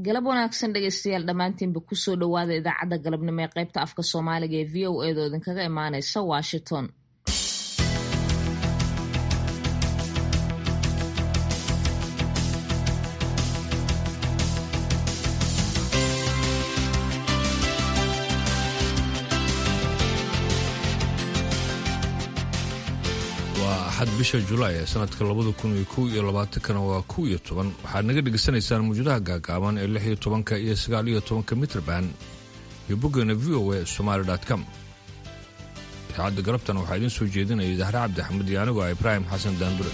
galab wanaagsan dhegeystayaal dhammaantiinba kusoo dhowaada idaacadda galabnimo ee qaybta afka soomaaliga ee v o edo idinkaga imaaneysa Washington. axad bisha Julaay ee sanadka 2021 waa 11 waxaad naga dhegaysanaysaan muujadaha gaagaaban ee 16 iyo 19 mitir band iyo boggeena voasomali.com. idaacadda galabtan waxaa idiin soo jeedinaya Zahra Cabdi Axmed iyo anigu Ibrahim Xasan Daandure.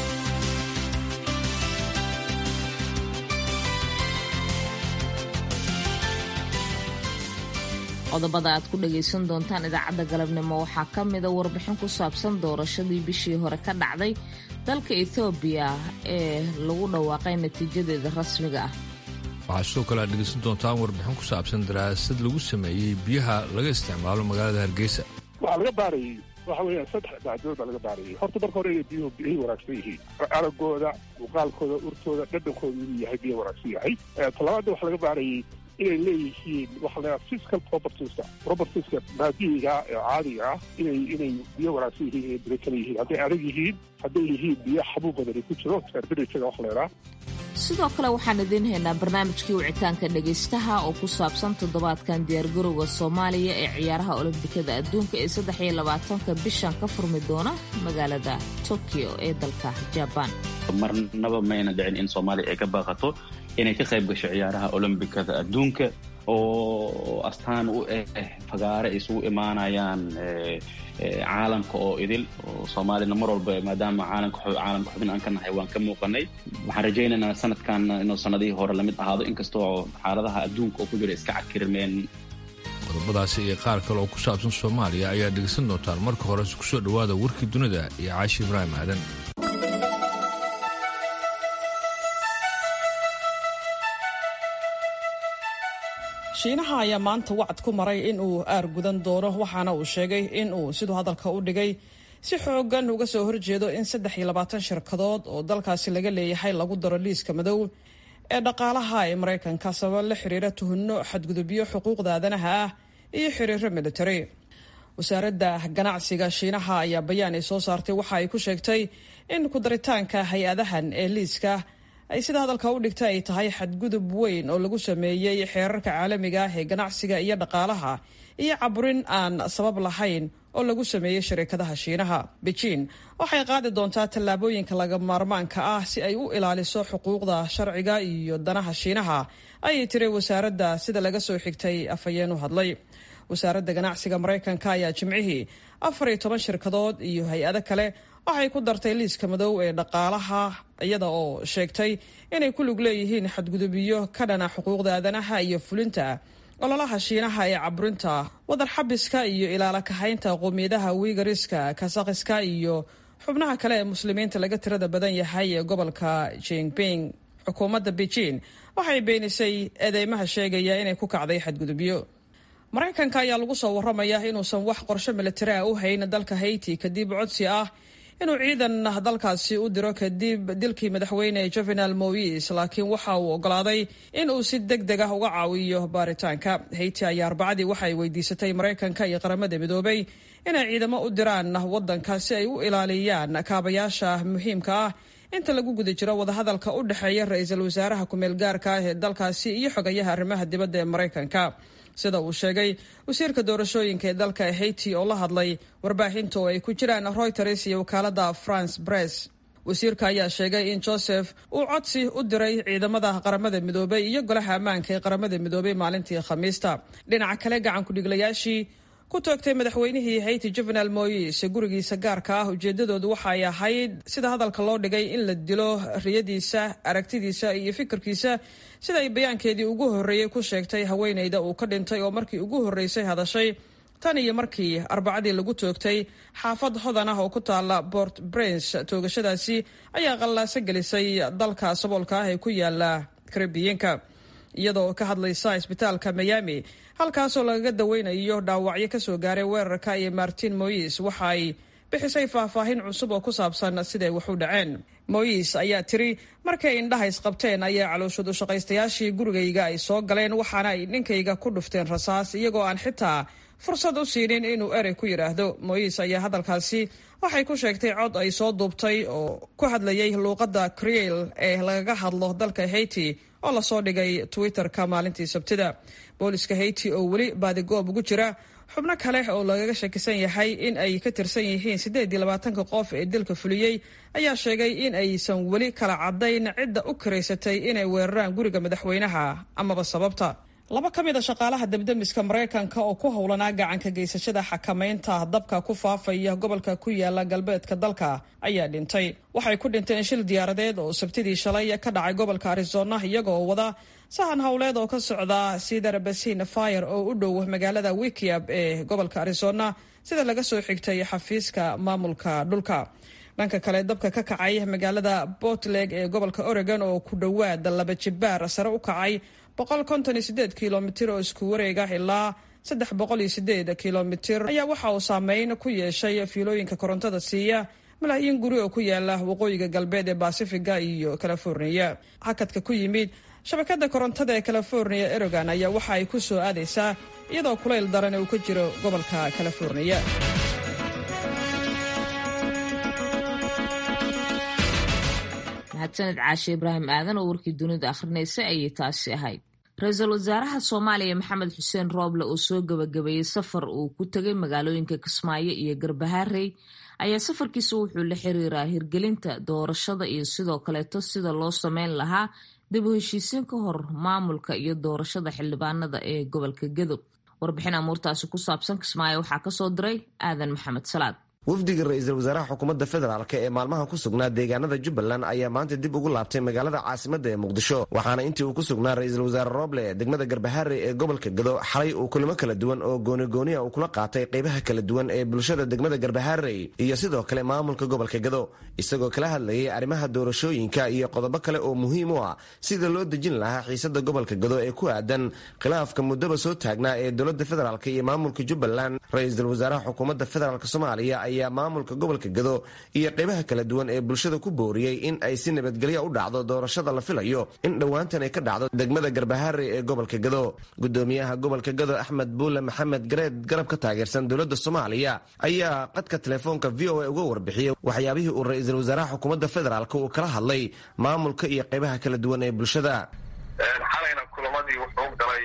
qodobada aad ku dhagaysan doontaan idaacadda galabnimo waxaa ka mida warbixin ku saabsan doorashadii bishii hore ka dhacday dalka Ethiopia ee lagu dhawaaqay natiijadeeda rasmiga ah. waxaa sidoo kale aad dhegaysan doontaan warbixin ku saabsan daraasad lagu sameeyey biyaha laga isticmaalo magaalada Hargeysa. waxaa laga baarayay waxa weeyaan 3 dhacdood baa laga baarayay. horta marka hore biyuhu ay wanaagsan yihiin, aragooda, muuqaalkooda, urtooda, dhadhankooda inuu yahay biyo wanaagsan yahay. talabaad waxaa laga baarayay inay leeyihiin waxa la yidhaha physical propertieska maadiga ee caadiga ah inay biyo wanaagsan yihiin, inay biro kala yihiin, hadday adag yihiin, hadday yihiin biyo xabuub badani ku jiro temperature waxa la yidhaha. sidoo kale waxaan idiin haynaa barnaamijkii wicitaanka dhegaystaha oo ku saabsan toddobaadkan diyaargarowga Soomaaliya ee ciyaaraha Olombikada adduunka ee 23 bishan ka furmi doona magaalada Tokyo ee dalka Japan. marnaba mayna dhicin in Soomaaliya ay ka baaqato inay ka qayb gasho ciyaaraha Olombikada adduunka oo astaan u fagaare isugu imaanayaan caalamka oo idil oo Soomaalina mar walba maadaama caalamka xubin aan ka nahay waan ka muuqanay. waxaan rajaynaynaa sanadkan inuu sanadihii hore la mid ahaado inkastoo xaaladaha adduunka oo ku jira iska cakirmeen. qodobadaasi iyo qaar kale oo ku saabsan Soomaaliya ayaa dhegeysan doontaan. marka hore ku soo dhowaada warkii dunida iyo Caashi Ibraahim Aadan. shiinaha ayaa maanta wacd ku maray in uu aargudan doono, waxaana uu sheegay in uu siduu hadalka u dhigay si xoogan uga soo horjeedo in 23 shirkadood oo dalkaasi laga leeyahay lagu daro liiska madow ee dhaqaalaha ee Mareykanka sabab la xiriira tuhunno xadgudubyo xuquuqda aadanaha ah iyo xiriiro military. wasaaradda ganacsiga shiinaha ayaa bayaan ay soo saartay waxa ay ku sheegtay in ku daritaanka hay-adahan ee liiska ay sida hadalka u dhigtay ay tahay xadgudub weyn oo lagu sameeyey xeerarka caalamiga ah ee ganacsiga iyo dhaqaalaha iyo caburin aan sabab lahayn oo lagu sameeyey shirkadaha Shiinaha. Beijing waxay qaadi doontaa tallaabooyinka laga maarmaanka ah si ay u ilaaliso xuquuqda sharciga iyo danaha Shiinaha, ayay tiri wasaaradda sida laga soo xigtay afhayeen u hadlay. wasaaradda ganacsiga Mareykanka ayaa Jimcihii 14 shirkadood iyo hay-ado kale waxay ku dartay liiska madow ee dhaqaalaha iyada oo sheegtay inay ku lug leeyihiin xadgudubyo ka dhana xuquuqda aadanaha iyo fulinta ololaha Shiinaha ee caburinta, wadar xabiska iyo ilaala kahaynta qowmiyadaha Uyghuriska, Kazakhska iyo xubnaha kale ee muslimiinta laga tirada badan yahay ee gobolka Xinjiang. xukuumadda Beijing waxay beenisay eedeymaha sheegaya inay ku kacday xadgudubyo. Mareykanka ayaa lagu soo waramayaa inuusan wax qorshe militari ah u hayn dalka Haiti kadib codsi ah inuu ciidan dalkaasi u diro kadib dilkii madaxweyne Jovenel Moïse, laakiin waxa uu ogolaaday in uu si degdeg ah uga caawiyo baaritaanka. Haiti ayaa Arbacadii waxay weydiisatay Mareykanka iyo qaramada midoobay inay ciidamo u diraan wadanka si ay u ilaaliyaan kaabayaasha muhiimka ah inta lagu guda jiro wadahadalka u dhexeeya ra'iisul wasaaraha ku-meel gaarka ah ee dalkaasi iyo xogayaha arrimaha dibadda ee Mareykanka. sida uu sheegay wasiirka doorashooyinka ee dalka Haiti oo la hadlay warbaahinta oo ay ku jiraan Reuters iyo wakaalada France Press. wasiirka ayaa sheegay in Joseph uu codsi u diray ciidamada qaramada midoobay iyo golaha ammaanka ee qaramada midoobay maalintii Khamiista. dhinaca kale gacan ku dhiglayaashii ku toogtay madaxweynihii Haiti Jovenel Moïse gurigiisa gaarka ah ujeedadoodu waxa ay ahayd sida hadalka loo dhigay in la dilo riyadiisa, aragtidiisa iyo fikirkiisa, sida ay bayaankeedii ugu horreeyay ku sheegtay haweeneyda uu ka dhintay oo markii ugu horreysay hadashay tan iyo markii Arbacadii lagu toogtay xaafad hodan ah oo ku taala Port-au-Prince. toogashadaasi ayaa qallaaso gelisay dalka saboolka ah ee ku yaala Caribbean-ka. iyadoo ka hadlaysa isbitaalka Miami halkaasoo lagaga daweynayo dhaawacyo ka soo gaaray weerarka iyo Martin Moïse waxa ay bixisay faahfaahin cusub oo ku saabsan siday wax u dhaceen. Moyes ayaa tiri markay indhaha isqabteen ayaa calooshadu shaqaystayaashii gurigayga ay soo galeen waxaana ay ninkayga ku dhufteen rasaas iyagoo aan xitaa fursad u siinin inuu erey ku yidhaahdo. Moyes ayaa hadalkaasi waxay ku sheegtay cod ay soo duubtay oo ku hadlayay luuqadda Creole ee lagaga hadlo dalka Haiti oo lasoo dhigay Twitter-ka maalintii Sabtida. Booliska Haiti oo weli baadigoob ugu jira xubno kale oo lagaga shakisan yahay in ay ka tirsan yihiin 28 qof ee dilka fuliyey ayaa sheegay in aysan weli kala cadayn cidda u karaysatay inay weeraraan guriga madaxweynaha amaba sababta. Laba ka mid a shaqaalaha debdemiska Mareykanka oo ku howlanaa gacanka geysashada xakamaynta dabka ku faafaya gobolka ku yaala galbeedka dalka ayaa dhintay. Waxay ku dhinteen shil diyaaradeed oo Sabtidii shalay ka dhacay gobolka Arizona iyagoo wada sahan howleed oo ka socda Cedar Basin Fire oo u dhow magaalada Wikiab ee gobolka Arizona sida laga soo xigtay xafiiska maamulka dhulka. Dhanka kale dabka ka kacay magaalada Portland ee gobolka Oregon oo ku dhowaad 2 jibaar sare u kacay 158 kilomitir oo isku wareega ilaa 308 kilomitir ayaa waxa uu saameyn ku yeeshay fiilooyinka korontada siiya malaayiin guri oo ku yaala waqooyiga galbeed ee Pacifiga iyo California. Hakadka ku yimid shabakada korontada ee California Oregon ayaa waxa ay ku soo aadaysaa iyadoo kulayl daran uu ka jiro gobolka California. mahadsanid caashe Ibraahim aadan oo warkii dunida akhrinaysa ayay taasi ahayd. Ra-iisul wasaaraha Soomaaliya Maxamed Xuseen Rooble oo soo gabagabeeyey safar uu ku tegay magaalooyinka Kismaayo iyo Garbaharey ayaa safarkiisa wuxuu la xiriiraa hirgelinta doorashada iyo sidoo kaleeto sida loo sameyn lahaa dib u heshiisiin ka hor maamulka iyo doorashada xildhibaanada ee gobolka Gadow. Warbixin amuurtaasi ku saabsan Kismaayo waxaa ka soo diray Aadan Maxamed Salaad. wafdiga ra-iisul wasaaraha xukuumadda federaalk ee maalmaha ku sugnaa deegaanada Jubbaland ayaa maanta dib ugu laabtay magaalada caasimadda ee Muqdisho waxaana intii uu ku sugnaa ra-iisul wasaare Rooble degmada Garbaharey ee gobolka Gadow xalay uu kulamo kala duwan oo gooni-gooniya uu kula qaatay qaybaha kala duwan ee bulshada degmada Garbaharey iyo sidoo kale maamulka gobolka Gadow isagoo kala hadlayay arrimaha doorashooyinka iyo qodobo kale oo muhiim u ah sida loo dejin lahaa xiisada gobolka Gadow ee ku aadan khilaafka muddaba soo taagnaa ee dowladda federaalk iyo maamulka Jubbaland. ra-iisul wasaaraha xukuumadda federaalk Soomaaliya ayaa maamulka gobolka Gadow iyo qaybaha kala duwan ee bulshada ku booriyay in ay si nabadgelyo u dhacdo doorashada la filayo in dhowaantan ay ka dhacdo degmada Garbaharey ee gobolka Gadow. gudoomiyaha gobolka Gadow Axmed Buule Maxamed Gareed garab ka taageersan dowladda Soomaaliya ayaa qadka telefoonka VOA uga warbixiyay waxyaabihii uu ra-iisul wasaaraha xukuumadda federaalk uu kala hadlay maamulka iyo qaybaha kala duwan ee bulshada. xalayna kulamadii wuxuu galay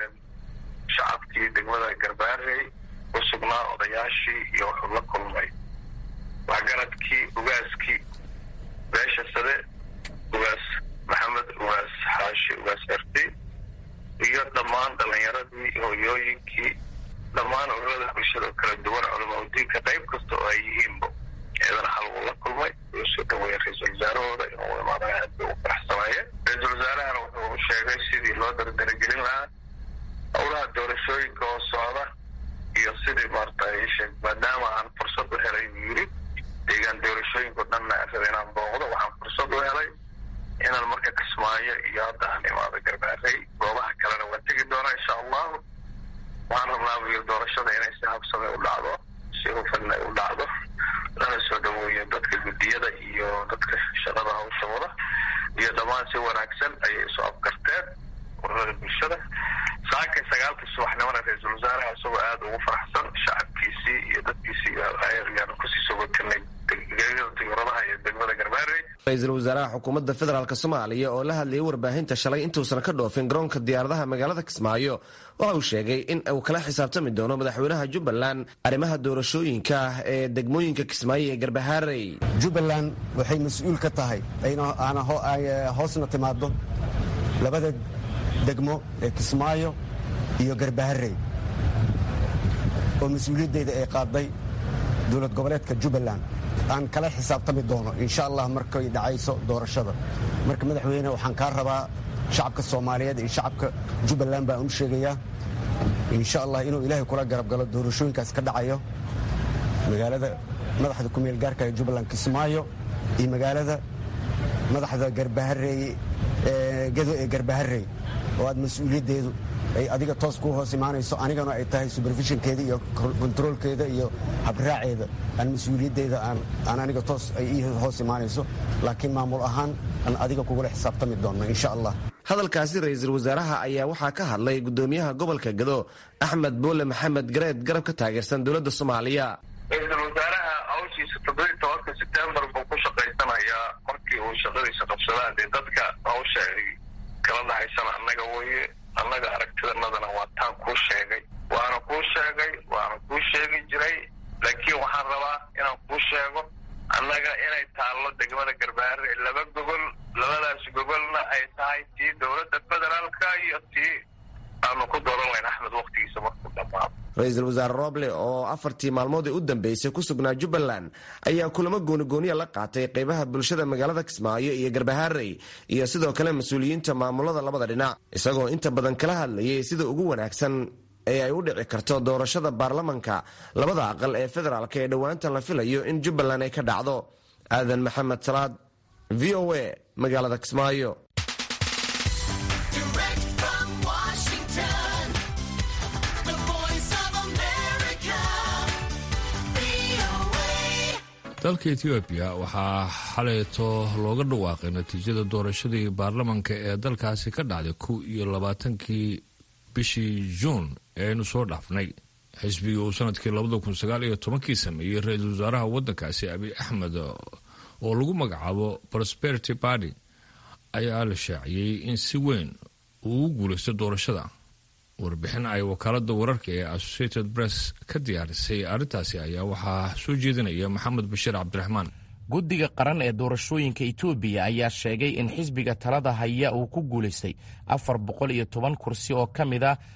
shacabkii degmada Garbaharey ku sugnaa odayaashii iyo wuxuu la kulmay waxgaradkii ugaaskii beesha sade ugaas maxamed ugaas xaashi ugaas erti iyo dhammaan dhalinyaradii hooyooyinkii dhammaan ururada bulshada kala duwan culamadiinka qayb kasta oo ay yihiinba eedana xal uu la kulmay uu soo dhaweeyay ra-iisul wasaarahooda inuu imaadana aad bay u faraxsanaayeen. ra-iisul wasaarahana wuxuu sheegay sidii loo dardaragelin lahaa howlaha doorashooyinka oo socda iyo sidii maaragtay maadaama aan fursad u helay buu yiri deegaan doorashooyinka dhanna raba inaan booqdo waxaan fursad u helay inaan marka Kismaayo iyo hadda aan imaado Garbaharey goobaha kalena waan tegi doonaa insha Allah. waxaan rabnaa doorashada inay si habsame u dhacdo si hufan u dhacdo lana soo dhaweeyo dadka guddiyada iyo dadka shaqada hawsha wada iyo dhammaan si wanaagsan ayay soo afkarteen ururada bulshada. saakay 9 subaxnimada ra-iisul wasaaraha isagoo aad ugu faraxsan shacabkiisii iyo dadkiisii ayaan ku sii soo watanay deegaanada iyo degmada Garbaharey. ra-iisul wasaaraha xukuumadda federaalk Soomaaliya oo la hadlayay warbaahinta shalay intuusan ka dhoofin garoonka diyaaradaha magaalada Kismaayo waxa uu sheegay in uu kala xisaabtami doono madaxweynaha Jubbaland arrimaha doorashooyinka ee degmooyinka Kismaayo ee Garbaharey. Jubbaland waxay mas'uul ka tahay ayna hoosna timaado labada degmo ee Kismaayo iyo Garbaharey oo mas'uuliyaddeeda ay qaaday dowlad goboleedka Jubbaland aan kala xisaabtami doono insha Allah markay dhacayso doorashada. marka madaxweyne waxaan ka rabaa shacabka Soomaaliyeed iyo shacabka Jubbaland baan u sheegayaa insha Allah inuu Ilaahay kula garab galo doorashooyinkaas ka dhacayo magaalada madaxda ku meel gaarka ee Jubbaland Kismaayo iyo magaalada madaxda Garbaharey Gadow ee Garbaharey oo aad mas'uuliyaddeedu ay adiga toos kuu hoos imaanayso anigana ay tahay supervisionkeeda iyo controolkeeda iyo habraaceeda aan mas-uuliyaddeeda aan aniga toos ay ii hoos imaanayso laakiin maamul ahaan aan adiga kugula xisaabtami doonno insha allah. hadalkaasi ra-iisul wasaaraha ayaa waxaa ka hadlay gudoomiyaha gobolka Gado Axmed Boole Maxamed Gareed garab ka taageersan dowladda Soomaaliya. ra-iisul wasaaraha hawshiisa 17 September buu ku shaqaysanayaa markii uu shaqadiisa qabsadaa dee dadka hawsha ay kala dhaxaysan annaga weeye annaga aragtidanadana waa taan kuu sheegay waana kuu sheegi jiray laakiin waxaan rabaa inaan kuu sheego annaga inay taallo degmada Garbaare 2 gobol labadaas gobolna ay tahay tii dowladda federaalka iyo tii aanu ku dooran lahayn Axmed waqtigiisa markuu dhammaado. ra-iisul wasaare Roble oo 4 maalmood u dambeysay ku sugnaa Jubbaland ayaa kulamo gooni-gooniya la qaatay qaybaha bulshada magaalada Kismaayo iyo Garbaharey iyo sidoo kale mas'uuliyiinta maamulada labada dhinac isagoo inta badan kala hadlayay sida ugu wanaagsan ee ay u dhici karto doorashada baarlamanka labada aqal ee federaalka ee dhowaantan la filayo in Jubbaland ay ka dhacdo. Aadan Maxamed Salaad, VOA, magaalada Kismaayo. dalka Ethiopia waxaa xalayto looga dhawaaqay natiijada doorashadii baarlamanka ee dalkaasi ka dhacday 22 bishii Juun ee aynu soo dhaafnay. xisbiga uu sanadkii 2019 sameeyey ra-iisul wasaaraha waddankaasi Abiy Ahmed oo lagu magacaabo Prosperity Party ayaa la shaaciyey in si weyn uu guulaysto doorashada. warbixin ay wakaalada wararka ee Associated Press ka diyaarisay arrintaasi ayaa waxaa soo jeedinaya Maxamed Bashiir Cabdiraxmaan. guddiga qaran ee doorashooyinka Itoobiya ayaa sheegay in xisbiga talada haya uu ku guulaystay 410 kursi oo ka mid ah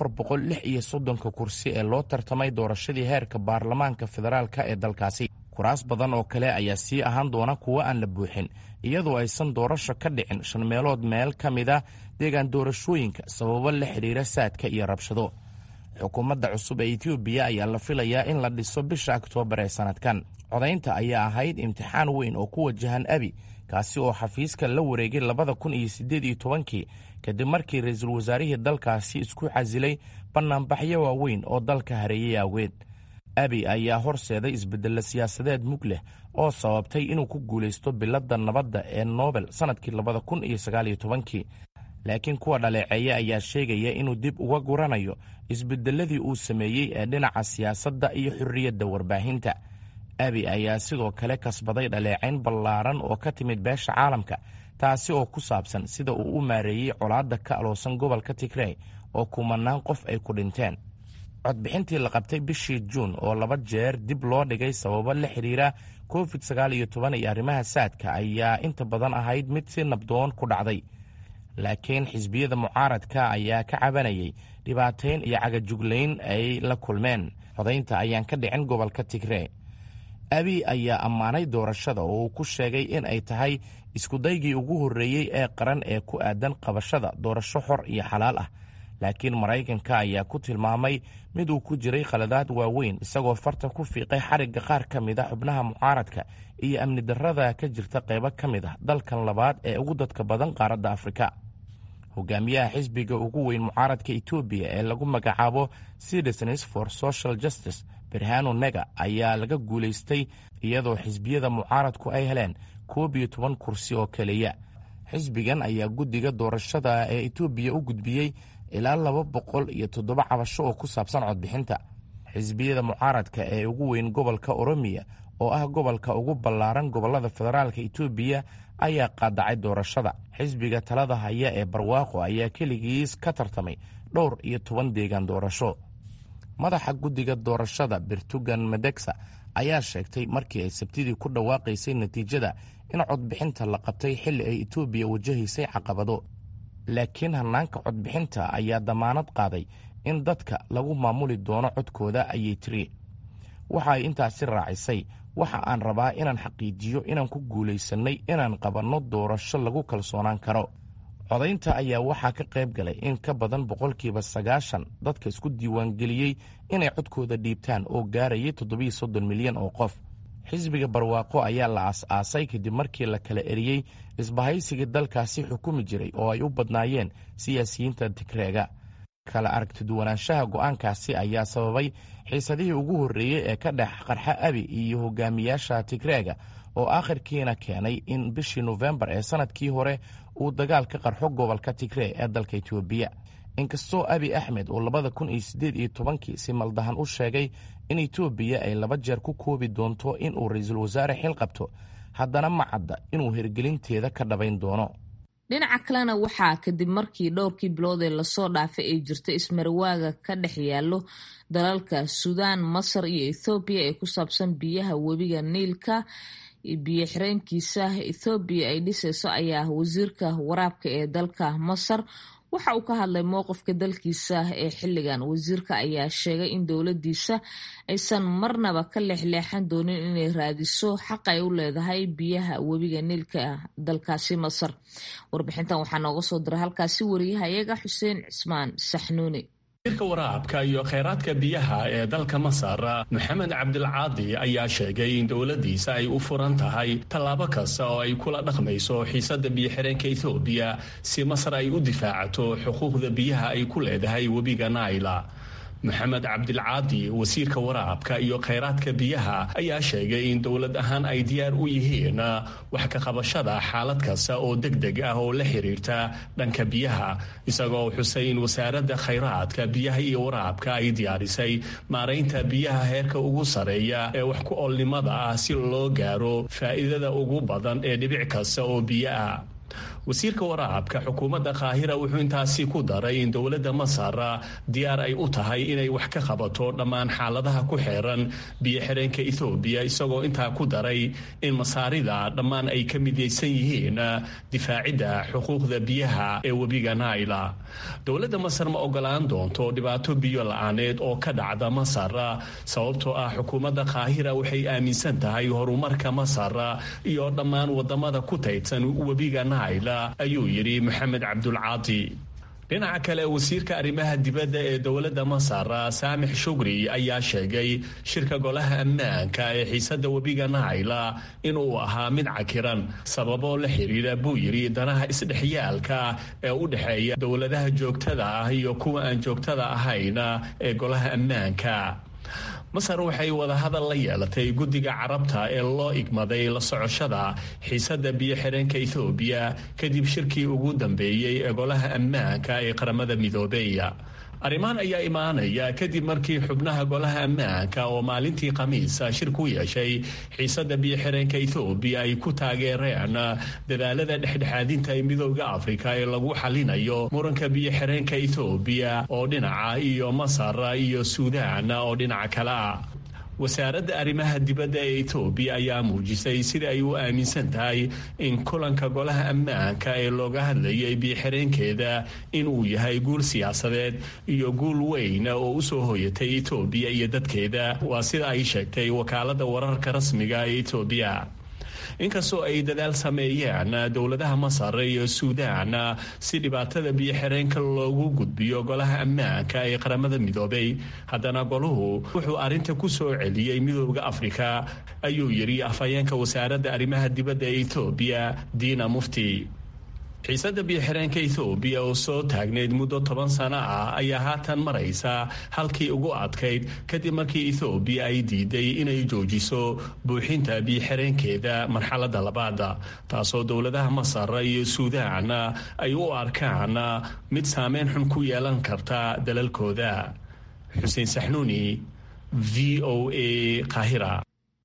436 kursi ee loo tartamay doorashadii heerka baarlamaanka federaalka ee dalkaasi. kuraas badan oo kale ayaa sii ahaan doona kuwa aan la buuxin iyadoo aysan doorasho ka dhicin 5 meelood meel ka mid ah deegaan doorashooyinka sababo la xiriira saadka iyo rabshado. xukuumadda cusub ee Itoobiya ayaa la filayaa in la dhiso bisha Oktoobar ee sanadkan. codaynta ayaa ahayd imtixaan weyn oo ku wajahan Abiy kaasi oo xafiiska la wareegay 2018 kadib markii ra-iisul wasaarihii dalkaasi isku casilay banaanbaxyo waaweyn oo dalka hareeyay awgeed. Abiy ayaa horseeday isbeddello siyaasadeed mug leh oo sababtay inuu ku guulaysto biladda nabadda ee Nobel sanadkii 2019 laakiin kuwa dhaleeceeya ayaa sheegaya inuu dib uga guranayo isbeddelladii uu sameeyey ee dhinaca siyaasadda iyo xurriyadda warbaahinta. Abiy ayaa sidoo kale kasbaday dhaleecayn ballaaran oo ka timid beesha caalamka taasi oo ku saabsan sida uu u maareeyey colaadda ka aloosan gobolka Tigray oo kumanaan qof ay ku dhinteen. codbixintii la qabtay bishii Juun oo 2 jeer dib loo dhigay sababo la xiriira COVID-19 iyo arrimaha saadka ayaa inta badan ahayd mid si nabdoon ku dhacday. laakiin xisbiyada mucaaradka ayaa ka cabanayay dhibaateyn iyo cagajuglayn ay la kulmeen. codaynta ayaan ka dhicin gobolka Tigray. Abiy ayaa ammaanay doorashada oo uu ku sheegay in ay tahay iskudaygii ugu horreeyey ee qaran ee ku aadan qabashada doorasho xor iyo xalaal ah. laakiin Maraykanka ayaa ku tilmaamay mid uu ku jiray khaladaad waaweyn isagoo farta ku fiiqay xarigga qaar ka mid ah xubnaha mucaaradka iyo amni darrada ka jirta qaybo ka mid ah dalkan labaad ee ugu dadka badan qaaradda Afrika. hogaamiyaha xisbiga ugu weyn mucaaradka Itoobiya ee lagu magacaabo Citizens for Social Justice Birhanu Nega ayaa laga guulaystay iyadoo xisbiyada mucaaradku ay heleen 12 kursi oo kaliya. xisbigan ayaa guddiga doorashada ee Itoobiya u gudbiyey ilaa 207 cabasho oo ku saabsan codbixinta. xisbiyada mucaaradka ee ugu weyn gobolka Oromiya oo ah gobolka ugu ballaaran gobolada federaalka Itoobiya ayaa qaadacay doorashada. xisbiga talada haya ee Barwaaqo ayaa keligiis ka tartamay 12 deegaan doorasho. madaxa guddiga doorashada Birtugan Medeksa ayaa sheegtay markii ay Sabtidii ku dhawaaqaysay natiijada in codbixinta la qabtay xilli ay Itoobiya wajahaysay caqabado. laakiin hanaanka codbixinta ayaa damaanad qaaday in dadka lagu maamuli doono codkooda ayay tiri. waxa ay intaasi raacisay waxa aan rabaa inaan xaqiijiyo inaan ku guulaysanay inaan qabanno doorasho lagu kalsoonaan karo. codaynta ayaa waxaa ka qayb galay in ka badan 90% dadka isku diiwaangeliyey inay codkooda dhiibtaan oo gaarayay 37 milyan oo qof. xisbiga Barwaaqo ayaa la aas-aasay kadib markii la kala eriyey isbahaysiga dalkaasi xukumi jiray oo ay u badnaayeen siyaasiyiinta Tigreega. kala aragtiduwanaanshaha go'aankaasi ayaa sababay xiisadihii ugu horreeyey ee ka dhex qarxa abi iyo hogaamiyaasha tigreega oo aakhirkiina keenay in bishii nofembar ee sannadkii hore uu dagaal ka qarxo gobolka tigree ee dalka etoobiya. inkastoo abi axmed oo 2018 si maldahan u sheegay in etoobiya ay 2 jeer ku koobi doonto inuu ra'iisul wasaare xil qabto, haddana ma cadda inuu hirgelinteeda ka dhabayn doono. dhinaca kalena waxaa kadib markii dhowrkii bilood ee lasoo dhaafay ay jirto ismarwaaga ka dhex yaallo dalalka Suudaan, Masar iyo Ethoobiya ee ku saabsan biyaha webiga Niilka. biyo xireenkiisa Ethoobiya ay dhisayso ayaa wasiirka waraabka ee dalka Masar waxa uu ka hadlay mowqifka dalkiisa ee xilligan. wasiirka ayaa sheegay in dowladdiisa aysan marnaba ka leexleexan doonin inay raadiso xaq ay u leedahay biyaha webiga Niilka dalkaasi Masar. warbixintan waxaa nooga soo diray halkaasi wariyahayaga Xuseen Cismaan Saxnuuni. wasiirka waraabka iyo kheyraadka biyaha ee dalka Masar Maxamed Cabdilcaadi ayaa sheegay in dowladdiisa ay u furan tahay tallaabo kasta oo ay kula dhaqmayso xiisadda biyo-xireenka Ethoobiya si Masar ay u difaacato xuquuqda biyaha ay ku leedahay webiga Nile. maxamed cabdilcaadi wasiirka waraabka iyo kheyraadka biyaha ayaa sheegay in dowlad ahaan ay diyaar u yihiin wax ka qabashada xaalad kasta oo degdeg ah oo la xiriirta dhanka biyaha, isagoo xusay in wasaaradda kheyraadka biyaha iyo waraabka ay diyaarisay maaraynta biyaha heerka ugu sareeya ee wax ku oolnimada ah si loo gaaro faa'iidada ugu badan ee dhibic kasta oo biyo ah. wasiirka waraabka xukuumadda Qaahira wuxuu intaasi ku daray in dowladda Masar diyaar ay u tahay inay wax ka qabato dhammaan xaaladaha ku xeeran biyo-xireenka Ethoobiya, isagoo intaa ku daray in masaarida dhammaan ay ka midaysan yihiin difaacidda xuquuqda biyaha ee webiga Nile. dowladda Masar ma ogolaan doonto dhibaato biyo la'aaneed oo ka dhacda Masar, sababtoo ah xukuumadda Qaahira waxay aaminsan tahay horumarka Masar iyo dhammaan wadamada ku taydsan webiga Nile, ayuu yidhi maxamed cabdulcaadi. dhinaca kale wasiirka arrimaha dibadda ee dowladda Masar Saamix Shugri ayaa sheegay shirka golaha ammaanka ee xiisadda webiga Nile inuu ahaa mid cakiran sababo la xiriira buu yidhi danaha isdhexyaalka ee u dhexeeya dowladaha joogtada ah iyo kuwa aan joogtada ahayn ee golaha ammaanka. Masar waxay wadahadal la yeelatay guddiga carabta ee loo igmaday la socoshada xiisadda biyo-xireenka Ethoobiya kadib shirkii ugu dambeeyey ee golaha ammaanka ee qaramada midoobay. arrimahan ayaa imaanaya kadib markii xubnaha golaha ammaanka oo maalintii Khamiisa shir ku yeeshay xiisadda biyo-xireenka Ethoobiya ay ku taageereen dadaalada dhexdhexaadinta ee midowga Afrika ee lagu xalinayo muranka biyo-xireenka Ethoobiya oo dhinaca iyo Masar iyo Suudaan oo dhinaca kale ah. wasaaradda arrimaha dibadda ee Ethoobiya ayaa muujisay sida ay u aaminsan tahay in kulanka golaha ammaanka ee looga hadlayay biyo-xireenkeeda inuu yahay guul siyaasadeed iyo guul weyn oo u soo hoyatay Ethoobiya iyo dadkeeda, waa sida ay sheegtay wakaaladda wararka rasmiga ee Ethoobiya. inkastoo ay dadaal sameeyeen dowladaha Masar iyo Suudaan si dhibaatada biyo-xireenka loogu gudbiyo golaha ammaanka ee qaramada midoobay, haddana goluhu wuxuu arrinta ku soo celiyey midowga Afrika, ayuu yidhi afhayeenka wasaaradda arrimaha dibadda ee Ethoobiya Diina Mufti. xiisadda biyo-xireenka Ethoobiya oo soo taagneyd muddo 10 sano ah ayaa haatan maraysa halkii ugu adkayd kadib markii Ethoobiya ay diiday inay joojiso buuxinta biyo-xireenkeeda marxaladda labaad, taasoo dowladaha Masar iyo Suudaan ay u arkaan mid saameyn xun ku yeelan karta dalalkooda. Xuseen Saxnuuni, VOA, Qaahira.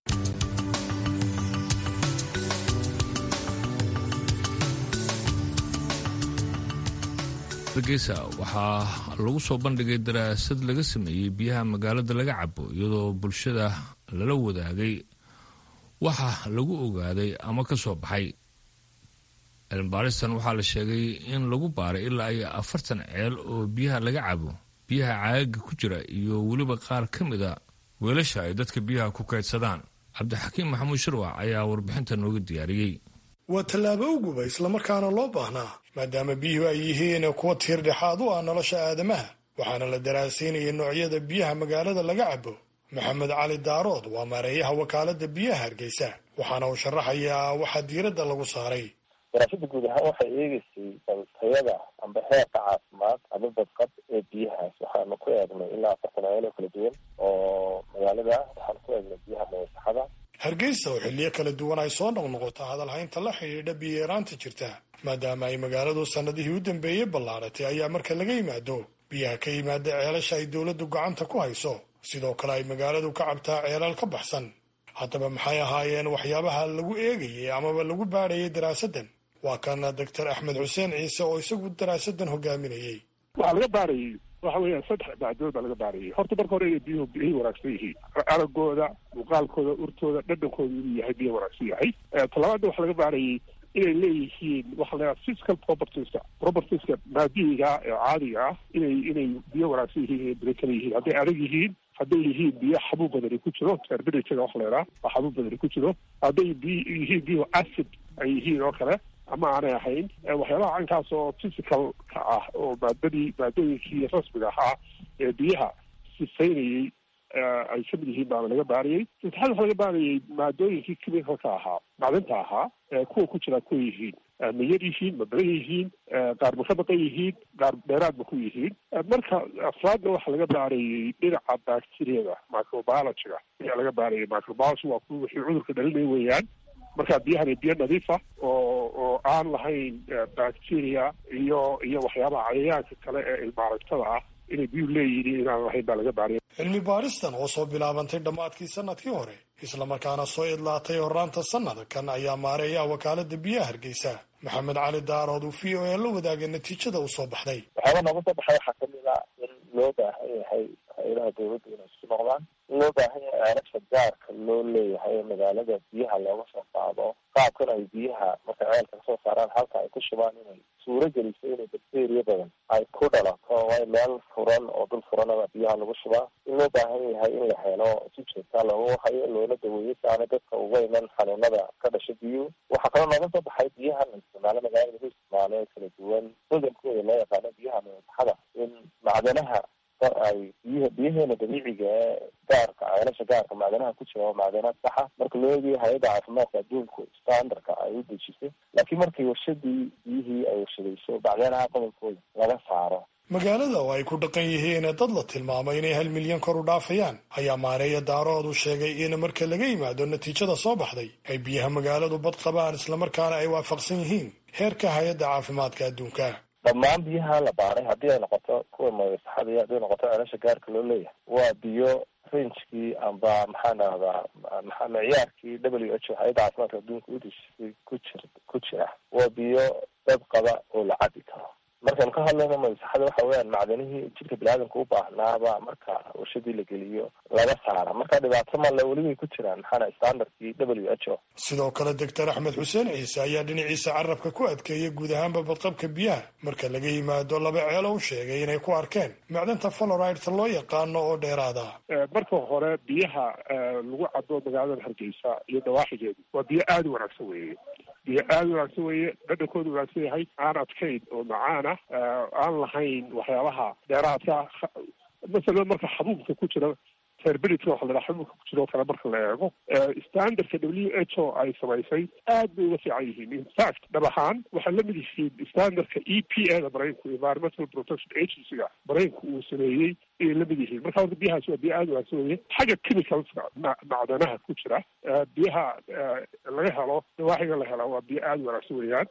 hargeysa waxaa lagu soo bandhigay daraasad laga sameeyey biyaha magaalada laga cabo, iyadoo bulshada lala wadaagay waxa lagu ogaaday ama ka soo baxay. cilmibaaristan waxaa la sheegay in lagu baaray ilaa ay 40 ceel oo biyaha laga cabo, biyaha caaga ku jira iyo weliba qaar ka mida weelasha ay dadka biyaha ku kaydsadaan. cabdixakiim maxamuud shirwac ayaa warbixinta nooga diyaariyey. waa tallaabo uguba islamarkaana loo baahnaa maadaama biyuhu ay yihiin kuwa tiir dhexaad u ah nolosha aadamaha, waxaana la daraasaynayay noocyada biyaha magaalada laga cabo. maxamed cali daarood waa maareeyaha wakaaladda biyaha Hargeysa, waxaana uu sharaxayaa waxa diiradda lagu saaray. daraasada guud ahaan waxay eegeysay tayada amba heerka caafimaad ama badqab ee biyahaas. waxaanu ku eegnay ilaa 40 meelo kala duwan oo magaalada. waxaan ku eegnay biyaha masaxada. Hargeysa oo xilliyo kala duwan ay soo noqnoqota hadalhaynta la xidhiidha biyo-yaraanta jirta maadaama ay magaaladu sanadihii u dambeeyey ballaaratay ayaa marka laga yimaado biyaha ka yimaada ceelasha ay dowladdu gacanta ku hayso sidoo kale ay magaaladu ka cabtaa ceelal ka baxsan. haddaba maxay ahaayeen waxyaabaha lagu eegayay amaba lagu baadhayay daraasaddan? waa kana doctor Axmed Xuseen Ciise oo isagu daraasaddan hogaaminayay. waxaa laga baarayay waxa weeyaan 3 bacdood baa laga baarayay. horta marka hore inay biyuhu ay wanaagsan yihiin, aragooda, muuqaalkooda, urtooda, dhadhankooda inuu yahay biyo wanaagsan yahay. talabaadna waxaa laga baarayay inay leeyihiin waxa la yidhaha physical propertieska maadiga ee caadiga ah inay biyo wanaagsan yihiin, inay bere kala yihiin. hadday adag yihiin, hadday yihiin biyo xabuub badani ku jiro, turbidity waxa la yidhaha waa xabuub badani ku jiro, hadday yihiin biyo acid ay yihiin oo kale ama aanay ahayn. waxyaabaha cankaas oo physicalka ah oo maadooyinkii rasmiga ahaa ee biyaha sifaynayay ay ka mid yihiin baana laga baarayay. saddexaad waxaa laga baarayay maadooyinkii chemicalka ahaa, macdinta ahaa, kuwa ku jira kuwa yihiin ma yar yihiin, ma badan yihiin, qaar ma ka baqan yihiin, qaar dheeraad ma ku yihiin. marka afraadna waxaa laga baarayay dhinaca bacteriyada, microbiologyga ayaa laga baarayay. microbiology waa kuwa wixii cudurka dhalinaya weeyaan. marka biyahan biyo nadiif ah oo aan lahayn bacteria iyo waxyaabaha cayayaanka kale ee ilmaaragtada ah inay biyuhu leeyihiin inaan lahayn baa laga baaraya. cilmi baaristan oo soo bilaabantay dhammaadkii sanadkii hore islamarkaana soo idlaatay horraanta sanadkan ayaa maareeya wakaalada biyaha Hargeysa Maxamed Cali Daarood uu VOA la wadaagay natiijada uu soo baxday. waxaaba nooga soo baxay waxaa kamid ah in loo baahan yahay hay'adaha dowladda inay isku noqdaan, in loo baahan yahay ceelasha gaarka loo leeyahay magaalada biyaha looga soo qaado, qaabkan ay biyaha marka ceelka kasoo saaraan halka ay ku shubaan inay suuro geliso inay bacteria badan ay ku dhalato. waa meel furan oo dul furanaba biyaha lagu shubaa. in loo baahan yahay in la helo si joogtaa loogu hayo loona daweeyo si aana dadka uga iman xanuunada ka dhasha biyuhu. waxaa kaloo nooga soo baxay biyaha la isticmaalo magaalada lagu isticmaalo kala duwan hogankooda loo yaqaano biyaha masaxada, in macdanaha ay biyaheena dabiiciga ee gaarka ceelasha gaarka macdanaha ku jira oo macdanaha saxa marka loo eegayo hay-adda caafimaadka adduunku standardka ay u dejisay, laakiin markii warshadii biyihii ay warshadayso macdanaha qodobkooda laga saaro. magaalada oo ay ku dhaqan yihiin dad la tilmaamay inay 1 milyan kor u dhaafayaan ayaa maareeya Daarood uu sheegay in marka laga yimaado natiijada soo baxday ay biyaha magaaladu bad qabaan islamarkaana ay waafaqsan yihiin heerka hay-adda caafimaadka adduunka. dhammaan biyaha la baaray haddii ay noqoto kuwa masaxada iyo haddii noqoto ceelasha gaarka loo leeyahay waa biyo rangekii amba maxaan dhahdaa miciyaarkii WHO hay-adda caafimaadka adduunka u dejisay ku jira. waa biyo dad qaba oo la cabi karo. markaan ka hadlayno masaxada waxa weeyaan macdanihii jirka biniaadamka u baahnaaba marka warshadii la geliyo laga saara. marka dhibaato male weli way ku jiraan maxaana standardkii WHO. sidoo kale doctor Axmed Xuseen Ciise ayaa dhinaciisa carabka ku adkeeyay guud ahaanba badqabka biyaha marka laga yimaado 2 ceelo u sheegay inay ku arkeen macdanta fluoride loo yaqaano oo dheeraada. marka hore biyaha lagu cabo magaalada Hargeysa iyo dawaaxigeedu waa biyo aad u wanaagsan weeye. biyo aad u wanaagsan weeye, dhadhankoodu wanaagsan yahay, aan adkayn oo macaan ah, aan lahayn waxyaabaha dheeraadka. masalan marka xabuubka ku jira turbidity waxa la yidhaha xabuubka ku jira oo kale marka la eego standardka WHO ay samaysay aad bay uga fiican yihiin. in fact dhab ahaan waxay la mid yihiin standardka EPA da Maraykanku, Environmental Protection Agency-ga Maraykanku uu sameeyey ayay la mid yihiin. marka horta biyahaas waa biyo aad u wanaagsan weeye. xagga chemicalska macdanaha ku jira biyaha laga helo dawaaxiga la hela waa biyo aad u wanaagsan weeyaan.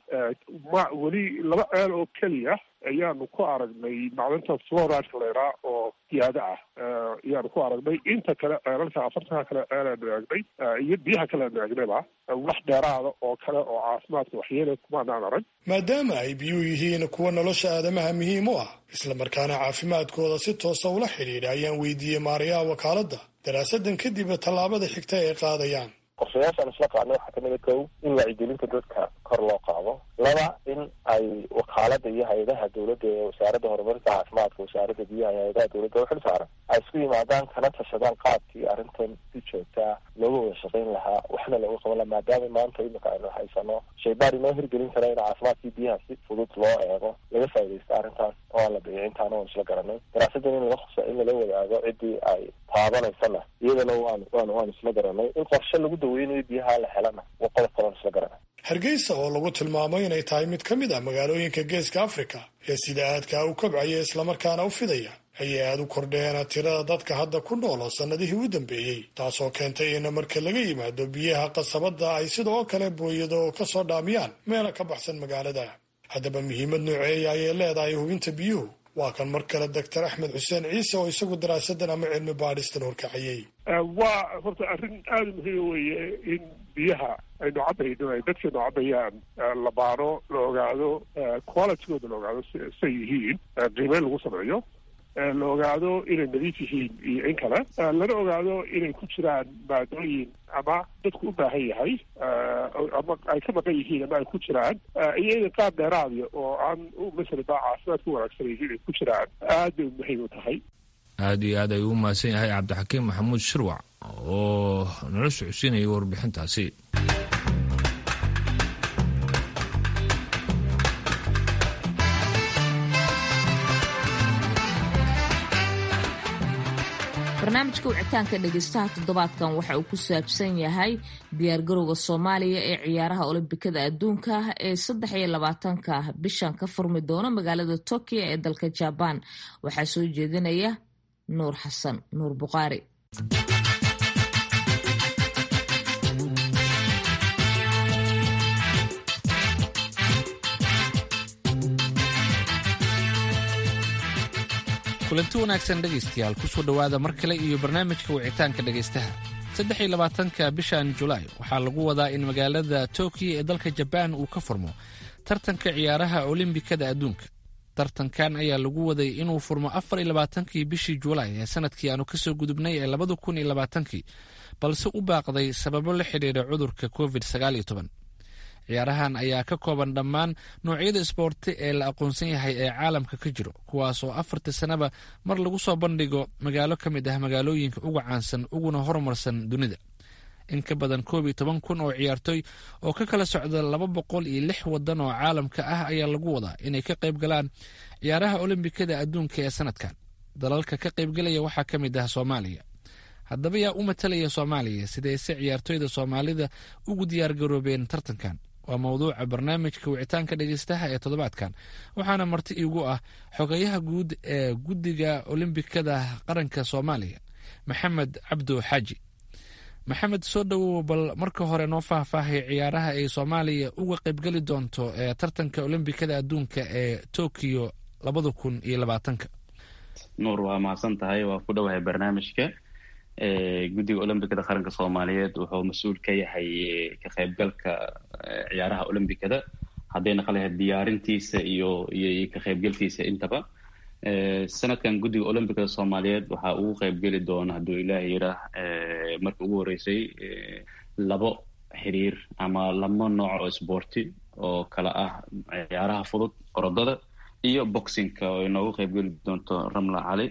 weli 2 ceel oo keliya ayaanu ku aragnay macdanta fluoride la yidhaha oo ziyaado ah ayaanu ku aragnay. inta kale ceelalka 40 kale ceelaanu eegnay iyo biyaha kale aanu eegnayba wax dheeraada oo kale oo caafimaadka waxyeelay kumaanaan arag. maadaama ay biyuhu yihiin kuwa nolosha aadamaha muhiim u ah islamarkaana caafimaadkooda si toosa ula xidhiidha ayaan weydiiyey maarayaha wakaaladda daraasadan kadib tallaabada xigta ay qaadayaan. qorshayaashaan isla qaadnay waxaa kamid a kow in wacyigelinta dadka kor loo qaado. 2 in ay wakaalada iyo hay-adaha dowladda ee wasaaradda horumarinta caafimaadka, wasaaradda biyaha iyo hay-adaha dowladda u xil saaran ay isku yimaadaan kana tashadaan qaabkii arrintan si joogtaa looga wada shaqayn lahaa waxna looga qaban lahaa. maadaama maanta imika aynu haysano shaybaar inoo hirgelin kara in caafimaadkii biyaha si fudud loo eego laga faaidaysta arrintaas oo aan la bixin intaana waan isla garanay. daraasadan in lala wadaago ciddii ay taabanaysana iyadana waan isla garanay. in qorshe lagu daweynayo biyaha la helana waa qodob kalan isla garanay. hargeysa oo lagu tilmaamo inay tahay mid ka mid ah magaalooyinka geeska afrika ee sida aadkaa u kobcaya islamarkaana u fidaya ayay aad u kordheen tirada dadka hadda ku nool oo sannadihii u dambeeyey taasoo keentay in marka laga yimaado biyaha qasabadda ay sidoo kale booyado ka soo dhaamiyaan meela ka baxsan magaalada. haddaba muhiimad nooceeya ayay leedahay hubinta biyuhu? waa kan mar kale doctor axmed xuseen ciise oo isagu daraasadan ama cilmi baadhistan horkacayey. waa horta arrin aada muhiim weeye in biyaha aynu cabayno ay dadkeenu cabayaan la baaro, la ogaado qualitygooda, la ogaado say yihiin, qiimeyn lagu sameeyo, la ogaado inay nadiif yihiin iyo in kale, lana ogaado inay ku jiraan maadooyin ama dadku u baahan yahay ama ay ka maqan yihiin ama ay ku jiraan, iyo inay qaab dheeraadiya oo aan masalan baa caafimaad ku wanaagsan yihiin ay ku jiraan, aad bay muhiim u tahay. aad iyo aad ayuu u mahadsan yahay cabdixakiim maxamuud shirwac oo nala socodsiinayay warbixintaasi. barnaamijka wicitaanka dhegeystaha toddobaadkan waxa uu ku saabsan yahay diyaargarowga soomaaliya ee ciyaaraha olombikada adduunka ee 23-ka bishan ka furmi doona magaalada Tokyo ee dalka Jaban. waxaa soo jeedinaya nuur xasan nuur buqaari. kulanti wanaagsan dhegaystayaal kusoo dhowaada mar kale iyo barnaamijka wicitaanka dhegaystaha. 23-ka bishan Julaay waxaa lagu wadaa in magaalada Tokyo ee dalka Jabaan uu ka furmo tartanka ciyaaraha olombikada adduunka. tartankan ayaa lagu waday inuu furmo 24kii bishii Julaay ee sanadkii aanu kasoo gudubnay ee 2020, balse u baaqday sababo la xidhiidha cudurka COVID-19. ciyaarahan ayaa ka kooban dhammaan noocyada isboorti ee la aqoonsan yahay ee caalamka ka jiro, kuwaas oo 4 sanaba mar lagu soo bandhigo magaalo ka mid ah magaalooyinka ugu caansan uguna horumarsan dunida. in ka badan 11 kun oo ciyaartoy oo ka kala socda 206 wadan oo caalamka ah ayaa lagu wadaa inay ka qayb galaan ciyaaraha olombikada adduunka ee sanadkan. dalalka ka qaybgalaya waxaa ka mid ah Soomaaliya. haddaba yaa u matalaya Soomaaliya sidayse ciyaartoyda Soomaalida ugu diyaargaroobeen tartankan? waa mawduuca barnaamijka wicitaanka dhegeystaha ee toddobaadkan, waxaana marti iigu ah xogayaha guud ee guddiga olombikada qaranka Soomaaliya, maxamed cabdo xaaji. maxamed, soo dhowow, bal marka hore noo faahfaahay ciyaaraha ay Soomaaliya uga qaybgali doonto ee tartanka olombikada adduunka ee Tokyo 2020. nuur, waa mahadsan tahay, waa ku dhowahay barnaamijka. guddiga olombikada qaranka Soomaaliyeed wuxuu mas-uul ka yahay ka qaybgalka ciyaaraha olombikada, haddayna qalahayd diyaarintiisa iyo ka qaybgalkiisa intaba. sanadkan guddiga olombikada Soomaaliyeed waxaa ugu qaybgeli doona, hadduu ilaahay yiraah, markii ugu horeysay 2 xiriir ama 2 nooc oo isboorti oo kala ah ciyaaraha fudud, orodada iyo boxingka, oo inoogu qaybgeli doonto Ramla Cali.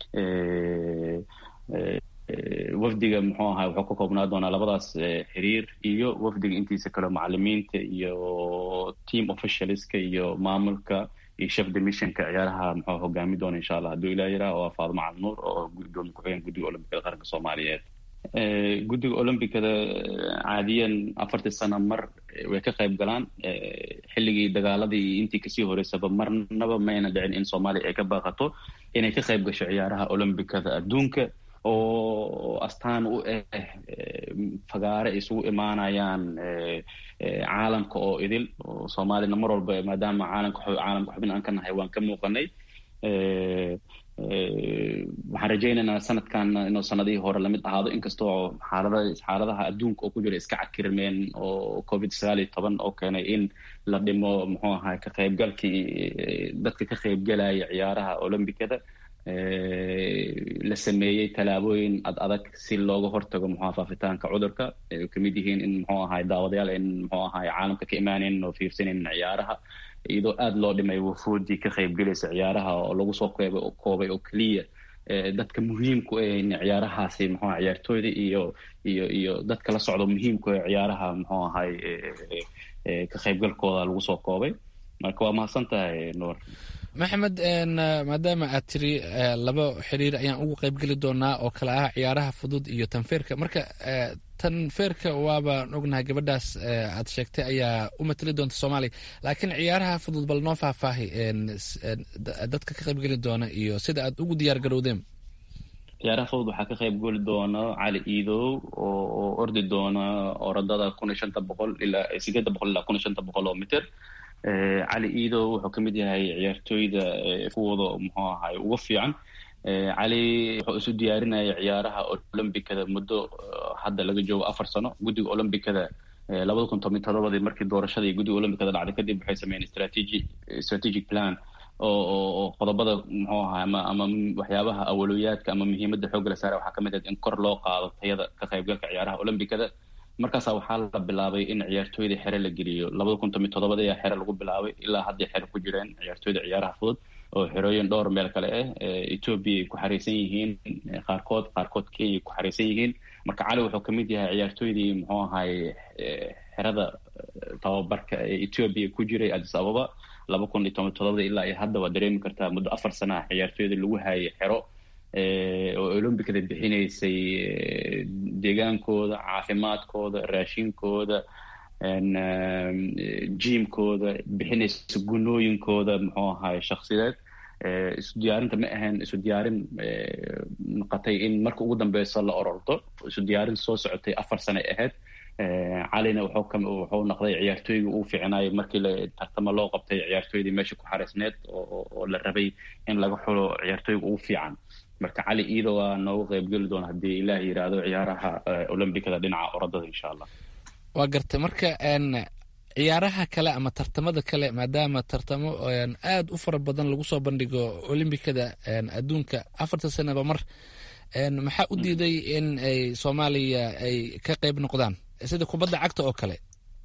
wafdiga muxuu ahaa wuxuu ka koobnaa doonaa 2daas xiriir iyo wafdiga intiisa kale macalimiinta iyo team officialska iyo maamulka iyo chef de missionka ciyaaraha muxuu hogaami doona insha Allah hadduu ilaahay yiraah, oo Faadimo Cali Nuur oo gudoomiye ku-xigeenka guddiga olombikada qaranka Soomaaliyeed. guddiga olombikada caadiyan 4 sano mar way ka qayb galaan. xilligii dagaaladii intii kasii horeysaba marnaba mayna dhicin in Soomaaliya ay ka baaqato inay ka qayb gasho ciyaaraha olombikada adduunka, oo astaan u fagaare isugu imaanayaan caalamka oo idil. oo Soomaalina mar walba maadaama caalamka xubin aan ka nahay waan ka muuqanay. waxaan rajaynaynaa sanadkan inuu sanadihii hore lamid ahaado, inkastoo xaaladaha adduunka oo ku jira iska cakirmeen oo COVID-19 oo keenay in la dhimo muxuu ahaa ka qaybgalkii dadka ka qaybgalaya ciyaaraha olombikada. la sameeyey tallaabooyin adag si looga hortago muxuu faafitaanka cudurka, ay kamid yihiin in muxuu ahaa daawadayaal in muxuu ahaa caalamka ka imaaneen oo fiirsaneen ciyaaraha, iyadoo aad loo dhimay wafuudii ka qaybgalaysa ciyaaraha oo lagu soo koobay oo keliya dadka muhiimku ah in ciyaarahaasi muxuu ahaa ciyaartooyda iyo dadka la socdo muhiimku ah ciyaaraha muxuu ahaa ka qaybgalkooda lagu soo koobay. marka waa mahadsan tahay nuur. maxamed, maadaama aad tiri 2 xiriir ayaan ugu qaybgeli doonaa oo kala ah ciyaaraha fudud iyo tanfeerka, marka tan feerka waabaan ognahay gabadhaas aad sheegtay ayaa u matali doonta soomaaliya, laakiin ciyaaraha fudud bal noo faahfaahi dadka ka qaybgeli doona iyo sida aad ugu diyaar garowdeen. ciyaaraha fudud waxaa ka qayb geli doona cali iidow oo ordi doona orodada 1500 ilaa 800 ilaa 1500 oo mitir. cali iidow wuxuu kamid yahay ciyaartooyda kuwooda muxuu ahay ugu fiican. cali wuxuu isu diyaarinaya ciyaaraha olombikada muddo hadda laga joogo 4 sano. guddiga olombikada 2017 markii doorashadii guddiga olombikada dhacday kadib waxay sameeyeen strategic plan oo qodobada muxuu ahaa ama waxyaabaha awalooyaadka ama muhiimadda xoogga la saaray waxaa kamid ah in kor loo qaado tayada ka qaybgalka ciyaaraha olombikada. markaasaa waxaa la bilaabay in ciyaartooyda xere la geliyo. 2017 ayaa xere lagu bilaabay, ilaa hadday xere ku jireen ciyaartooyda ciyaaraha fudud oo xerooyin dhowr meel kale ah. Ethiopia ay ku xariisan yihiin qaarkood Kenya ay ku xariisan yihiin. marka cali wuxuu kamid yahay ciyaartooydii muxuu ahay xerada tababarka ee Ethiopia ku jiray Addis Ababa 2017 ilaa iyo hadda. waa dareemi kartaa muddo 4 sano ah ciyaartooyda lagu hayay xero oo olombikada bixinaysay deegaankooda, caafimaadkooda, raashinkooda, jiimkooda, bixinaysa gunooyinkooda muxuu ahay shakhsiyeed. isu diyaarinta ma ahayn isu diyaarin noqotay in marka ugu dambeyso la ororto. isu diyaarin soo socotay 4 sano ahayd. calina wuxuu noqday ciyaartooyga uu fiicnaayo markii la tartamo loo qabtay ciyaartooydii meesha ku xareysneed oo la rabay in laga xulo ciyaartooyga ugu fiican. marka cali iidow waa noogu qaybgeli doona haddii ilaah yiraahdo ciyaaraha olombikada dhinaca orodada insha allah. waa gartay. marka ciyaaraha kale ama tartamada kale, maadaama tartamo aad u fara badan lagu soo bandhigo olombikada adduunka 4 sanaba mar, maxaa u diiday in ay Soomaaliya ay ka qayb noqdaan sida kubadda cagta oo kale?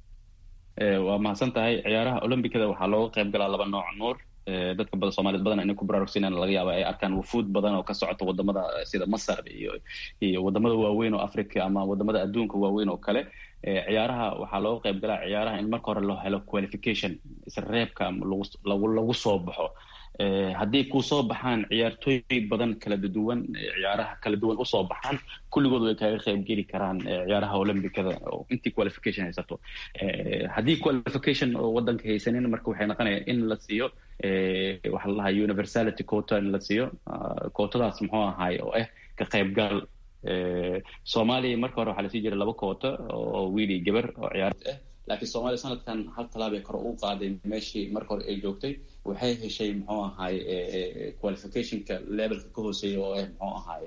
waa mahadsan tahay. ciyaaraha olombikada waxaa looga qayb galaa 2 nooc nuur. dadka badan Soomaaliyeed badan inay ku baraarugsanaan laga yaabo ay arkaan wufuud badan oo ka socota wadamada sida Masar iyo wadamada waaweyn oo Afrika ama wadamada adduunka waaweyn oo kale. ciyaaraha waxaa looga qayb galaa ciyaaraha in marka hore loo helo qualification, isreebka lagu soo baxo. haddii ku soo baxaan ciyaartooy badan kala duwan, ciyaaraha kala duwan u soo baxaan, kulligood way kaga qayb geli karaan ciyaaraha olombikada oo intii qualification haysato. haddii qualification oo wadanka haysanin, marka waxay noqonayaan in la siiyo waxa la dhahaa universality quota, in la siiyo quotadaas muxuu ahaay oo ka qaybgal. Soomaaliya marka hore waxaa lasii jiray 2 quota oo wiil iyo gabar oo ciyaarta ah, laakiin Soomaaliya sanadkan hal talaabay kor u qaaday meeshii marka hore ay joogtay. waxay heshay muxuu ahaay qualificationka levelka ka hooseeya oo muxuu ahaay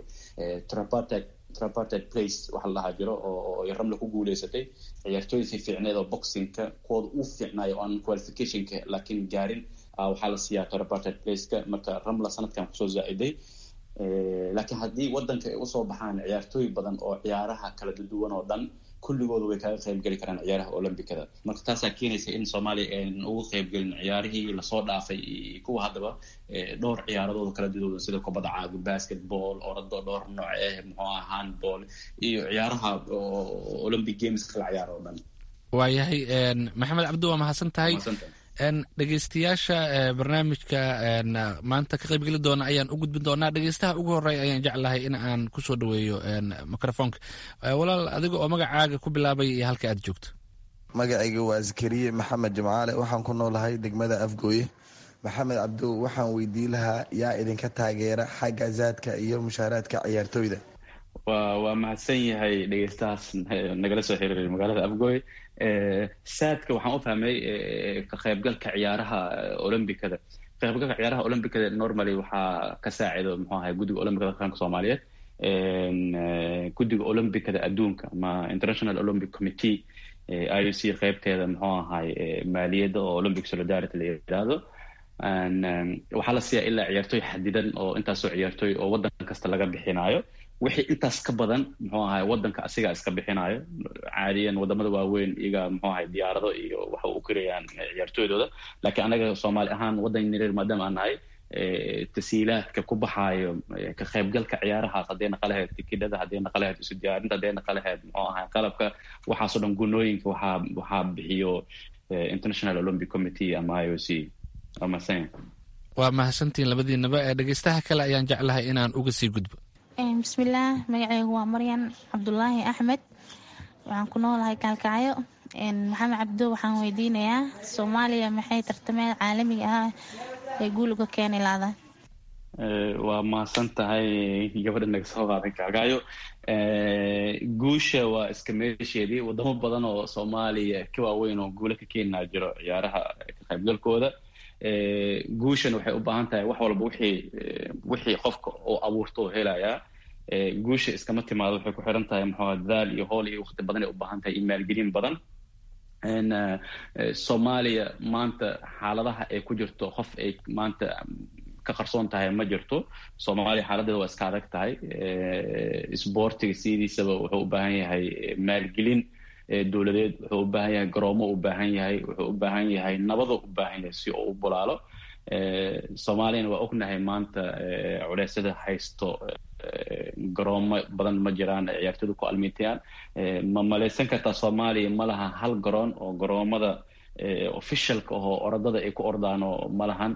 tripartite place waxa la dhahaa jiro oo Ramla ku guuleysatay. ciyaartooydii fiicneed oo boxingka kuwooda u fiicnaayo aan qualificationka laakiin gaarin waxaa la siiyaa tripartite placeka. marka Ramla sanadkan kusoo zaa'iday. laakiin haddii wadanka ay usoo baxaan ciyaartooy badan oo ciyaaraha kala duwan oo dhan, kulligooda way kaga qayb geli karaan ciyaaraha olombikada. marka taasaa keenaysa in Soomaaliya aan ugu qayb gelin ciyaarihii lasoo dhaafay kuwa haddaba dhowr ciyaaradooda kala duwan sida kubadda caaga, basketball, orado dhowr nooc muxuu ahaa handball iyo ciyaaraha Olympic Games kala ciyaar oo dhan. waayahay maxamed cabdi, waa mahadsan tahay. dhegeystayaasha barnaamijka maanta ka qaybgeli doona ayaan u gudbin doonaa. dhegeystaha ugu horeeya ayaan jeclahay in aan kusoo dhaweeyo microfonka. walaal, adiga oo magacaaga ku bilaabay iyo halka aad joogto. magacayga waa Zakariya Maxamed Jimcaale, waxaan ku noolahay degmada Afgooye. maxamed cabdow, waxaan weydiin lahaa yaa idinka taageera xagga zaadka iyo mushaaraadka ciyaartooyda? waa mahadsan yahay dhegeystahaas nagala soo xiriiray magaalada Afgooye. saadka waxaan u fahmay ka qaybgalka ciyaaraha olombikada. qaybgalka ciyaaraha olombikada normally waxaa ka saacido muxuu ahay guddiga olombikada qaranka Soomaaliyeed, guddiga olombikada adduunka ama International Olympic Committee, IOC qaybteeda muxuu ahay maaliyadda oo Olympic Solidarity la yiraahdo. waxaa la siiyaa ilaa ciyaartooy xadidan oo intaasoo ciyaartooy oo wadan kasta laga bixinayo. wixii intaas ka badan muxuu ahay wadanka asigaa iska bixinayo. caadiyan wadamada waaweyn iyaga muxuu ahay diyaarado iyo waxa u kirayaan ciyaartooydooda. laakiin anaga Soomaali ahaan wadan yaryar maadaama aan nahay, tasiilaadka ku baxaayo ka qaybgalka ciyaarahaas, hadday naqa lahayd tikidhada, hadday naqa lahayd isu diyaarinta, hadday naqa lahayd muxuu ahay qalabka, waxaasoo dhan gunooyinka waxaa bixiyo International Olympic Committee ama IOC. waa mahadsantiin labadiinaba. dhegeystaha kale ayaan jeclahay inaan uga sii gudbo. bismillaah, magacaygu waa Maryan Cabdulaahi Axmed. waxaan ku noolahay Kalkacyo. Maxamed Cabdo waxaan weydiinayaa Soomaaliya maxay tartamada caalamiga ah ay guul uga keeni lahayd? waa mahadsan tahay gabadha naga soo qaaday Kalkacyo. guusha waa iska meesheedii. wadamo badan oo Soomaaliya ka waaweyn oo guulo ka keenaa jiro ciyaaraha ka qaybgalkooda. guushan waxay u baahan tahay wax walba wixii qofka oo abuurto oo helayaa. guusha iskama timaado, waxay ku xiran tahay dadaal iyo hool iyo waqti badan ay u baahan tahay iyo maalgelin badan. Soomaaliya maanta xaaladaha ay ku jirto qof ay maanta ka qarsoon tahay ma jirto. Soomaaliya xaaladeeda waa iska adag tahay. isboortiga sidiisaba wuxuu u baahan yahay maalgelin dowladeed, wuxuu u baahan yahay garoomo u baahan yahay, wuxuu u baahan yahay nabado u baahan yahay si uu u bulaalo. Soomaaliyana waa ognahay maanta culeysyada haysto. garoomo badan ma jiraan ciyaartooydu ku almiitayaan. ma malaysan kartaa Soomaaliya ma laha hal garoon oo garoomada officialka oo orodada ay ku ordaan oo ma lahan.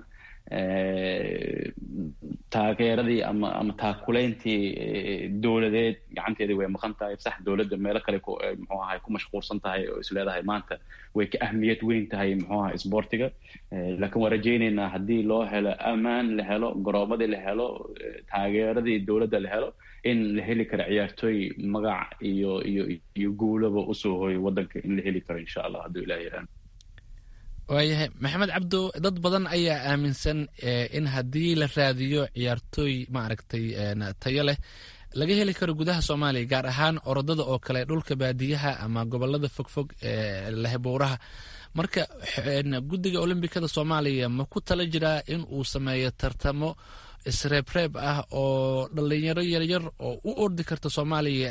taageeradii ama taakuleyntii dowladeed gacanteedii way maqan tahay. sax dowladda meelo kale ku mashquulsan tahay oo isleedahay maanta way ka ahmiyad weyn tahay isboortiga. laakiin waan rajaynaynaa haddii loo helo ammaan, la helo garoomadii, la helo taageeradii dowladda, la helo in la heli karo ciyaartooy magac iyo guulaba usoo hooyo wadanka in la heli karo insha allah hadduu ilaah yaraan. waayahay Maxamed Cabdo, dad badan ayaa aaminsan in haddii la raadiyo ciyaartooy maaragtay tayo leh laga heli karo gudaha Soomaaliya, gaar ahaan orodada oo kale, dhulka baadiyaha ama gobolada fogfog lehbuuraha. marka guddiga Olombikada Soomaaliya ma ku tala jiraa in uu sameeyo tartamo isreebreeb ah oo dhalinyaro yaryar oo u ordi karta Soomaaliya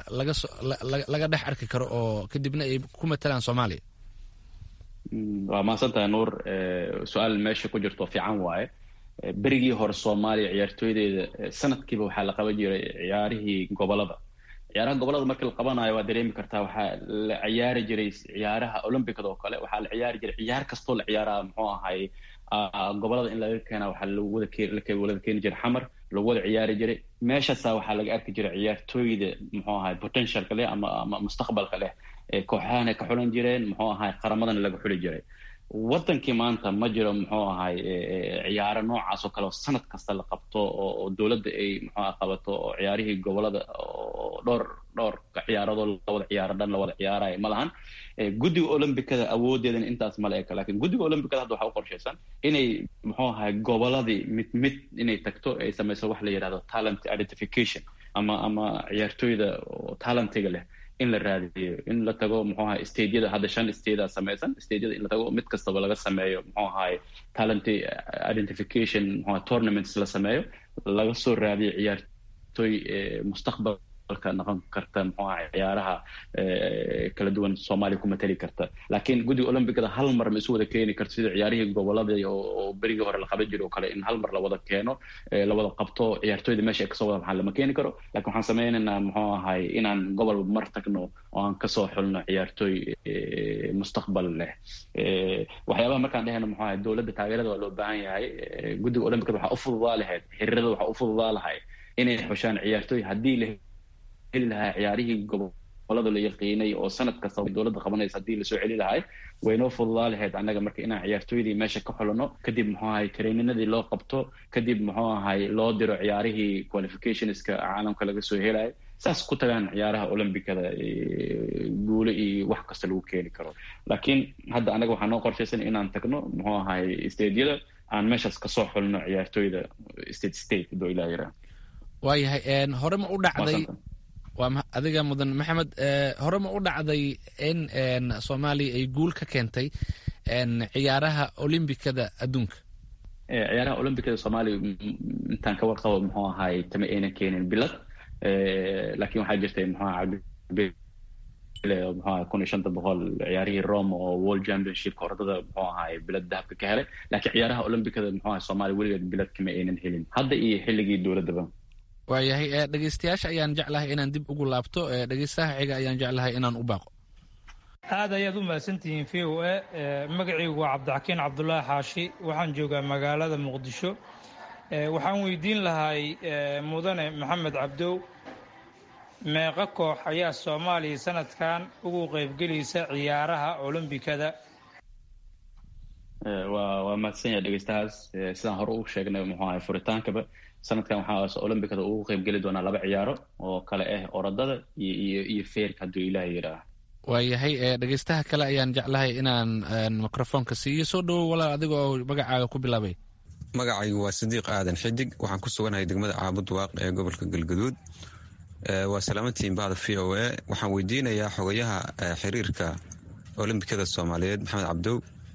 laga dhex arki karo oo kadibna ay ku matalaan Soomaaliya? waa mahadsantahay Nuur. su-aal meesha ku jirto fiican waaye. berigii hore Soomaaliya ciyaartooydeeda sanadkiiba waxaa la qaban jiray ciyaarihii gobolada. ciyaaraha gobolada markii la qabanayo waa dareemi kartaa, waxaa la ciyaari jiray ciyaaraha Olombikada oo kale. waxaa la ciyaari jiray ciyaar kastoo la ciyaaraha gobolada in laga keena waxaa lagu wada keeni jiray xamar, lagu wada ciyaari jiray. meeshaasaa waxaa laga arki jiray ciyaartooyda potentialka leh ama mustaqbalka leh. kooxahana ka xulan jireen, qaramadana laga xuli jiray. wadankii maanta ma jiro ciyaaro noocaas oo kale oo sanad kasta la qabto oo dowladda ay qabato oo ciyaarihii gobolada oo dhowr ciyaaradoo lawada ciyaaro dhan lawada ciyaarayo ma lahan. guddiga Olombikada awoodeedana intaas ma la eka. laakiin guddiga Olombikada hadda waxaa u qorshaysan inay goboladii mid inay tagto, ay samayso wax la yidhahdo talent identification ama ciyaartooyda oo talentiga leh in la raadiyo, in la tago stadeyada. hadda 5 stade samaysan. stadeyada in la tago mid kastaba laga sameeyo talent identification tournaments la sameeyo, laga soo raadiyo ciyaartooy mustaqbalka noqon karta ciyaaraha kala duwan Soomaaliya ku matali karta. laakiin guddiga Olombikada hal mar ma isu wada keeni karto sida ciyaarihii gobolada oo berigii hore la qaban jiray oo kale, in hal mar la wada keeno, la wada qabto ciyaartooyda meesha ay kasoo wada baxaan lama keeni karo. laakiin waxaan sameynaynaa inaan gobol mar tagno oo aan kasoo xulno ciyaartooy mustaqbal leh. waxyaabaha markaan dhehayno dowladda taageerada waa loo baahan yahay. guddiga Olombikada waxaa u fududaa lahayd, xiriirada waxaa u fududaa lahayd inay xushaan ciyaartooy haddii la heli lahaa ciyaarihii gobolada la yaqiinay oo sanad kasta dowladda qabanaysa. haddii lasoo celi lahay waynoo fududaa lahayd annaga marka inaan ciyaartooydii meesha ka xulano, kadib traininadii loo qabto, kadib loo diro ciyaarihii qualificationska caalamka laga soo helayo, saas ku tagaan ciyaaraha Olombikada guulo iyo wax kasta lagu keeni karo. laakiin hadda annaga waxaa noo qorshaysan inaan tagno stadeyada, aan meeshaas kasoo xulno ciyaartooyda state haduu ilaa yaraa. waayahay hore ma u dhacday, waa adiga mudan Maxamed, hore ma u dhacday in Soomaaliya ay guul ka keentay ciyaaraha Olombikada adduunka? ciyaaraha Olombikada Soomaaliya intaan ka warqabo tama aynan keenin bilad. laakiin waxaa jirtay 1500 ciyaarihii Rome oo World Championship orodada bilad dahabka ka helay. laakiin ciyaaraha Olombikada Soomaaliya weligeed bilad kama aynan helin, hadda iyo xilligii dowladaba. waayahay dhegeystayaasha ayaan jeclahay inaan dib ugu laabto. dhegeystaha xiga ayaan jeclahay inaan u baaqo. aad ayaad u mahadsantihiin VOA. magacaygu waa Cabdixakiin Cabdulaahi Xaashi, waxaan joogaa magaalada Muqdisho. waxaan weydiin lahay mudane Maxamed Cabdow, meeqa koox ayaa soomaaliya sanadkan ugu qaybgelaysa ciyaaraha olombikada? waa mahadsan yahay dhegeystahaas. sidaan hore u sheegnay muxuu ahay furitaankaba sanadkan waxaa olombikada ugu qaybgeli doonaa 2 ciyaaro oo kale ah orodada iyo feerka hadduu ilaahay yidhaaha. waayahay dhegeystaha kale ayaan jeclahay inaan mikrofoonka siiyo. soo dhawow walaal adiga oo magacaaga ku bilaabay. magacaygu waa Sidiiq Aadan Xidig, waxaan ku suganahay degmada Caabud Waaq ee gobolka Galgaduud. waa salaamantiin bahda VOA. waxaan weydiinayaa xogayaha xiriirka olombikada Soomaaliyeed Maxamed Cabdow,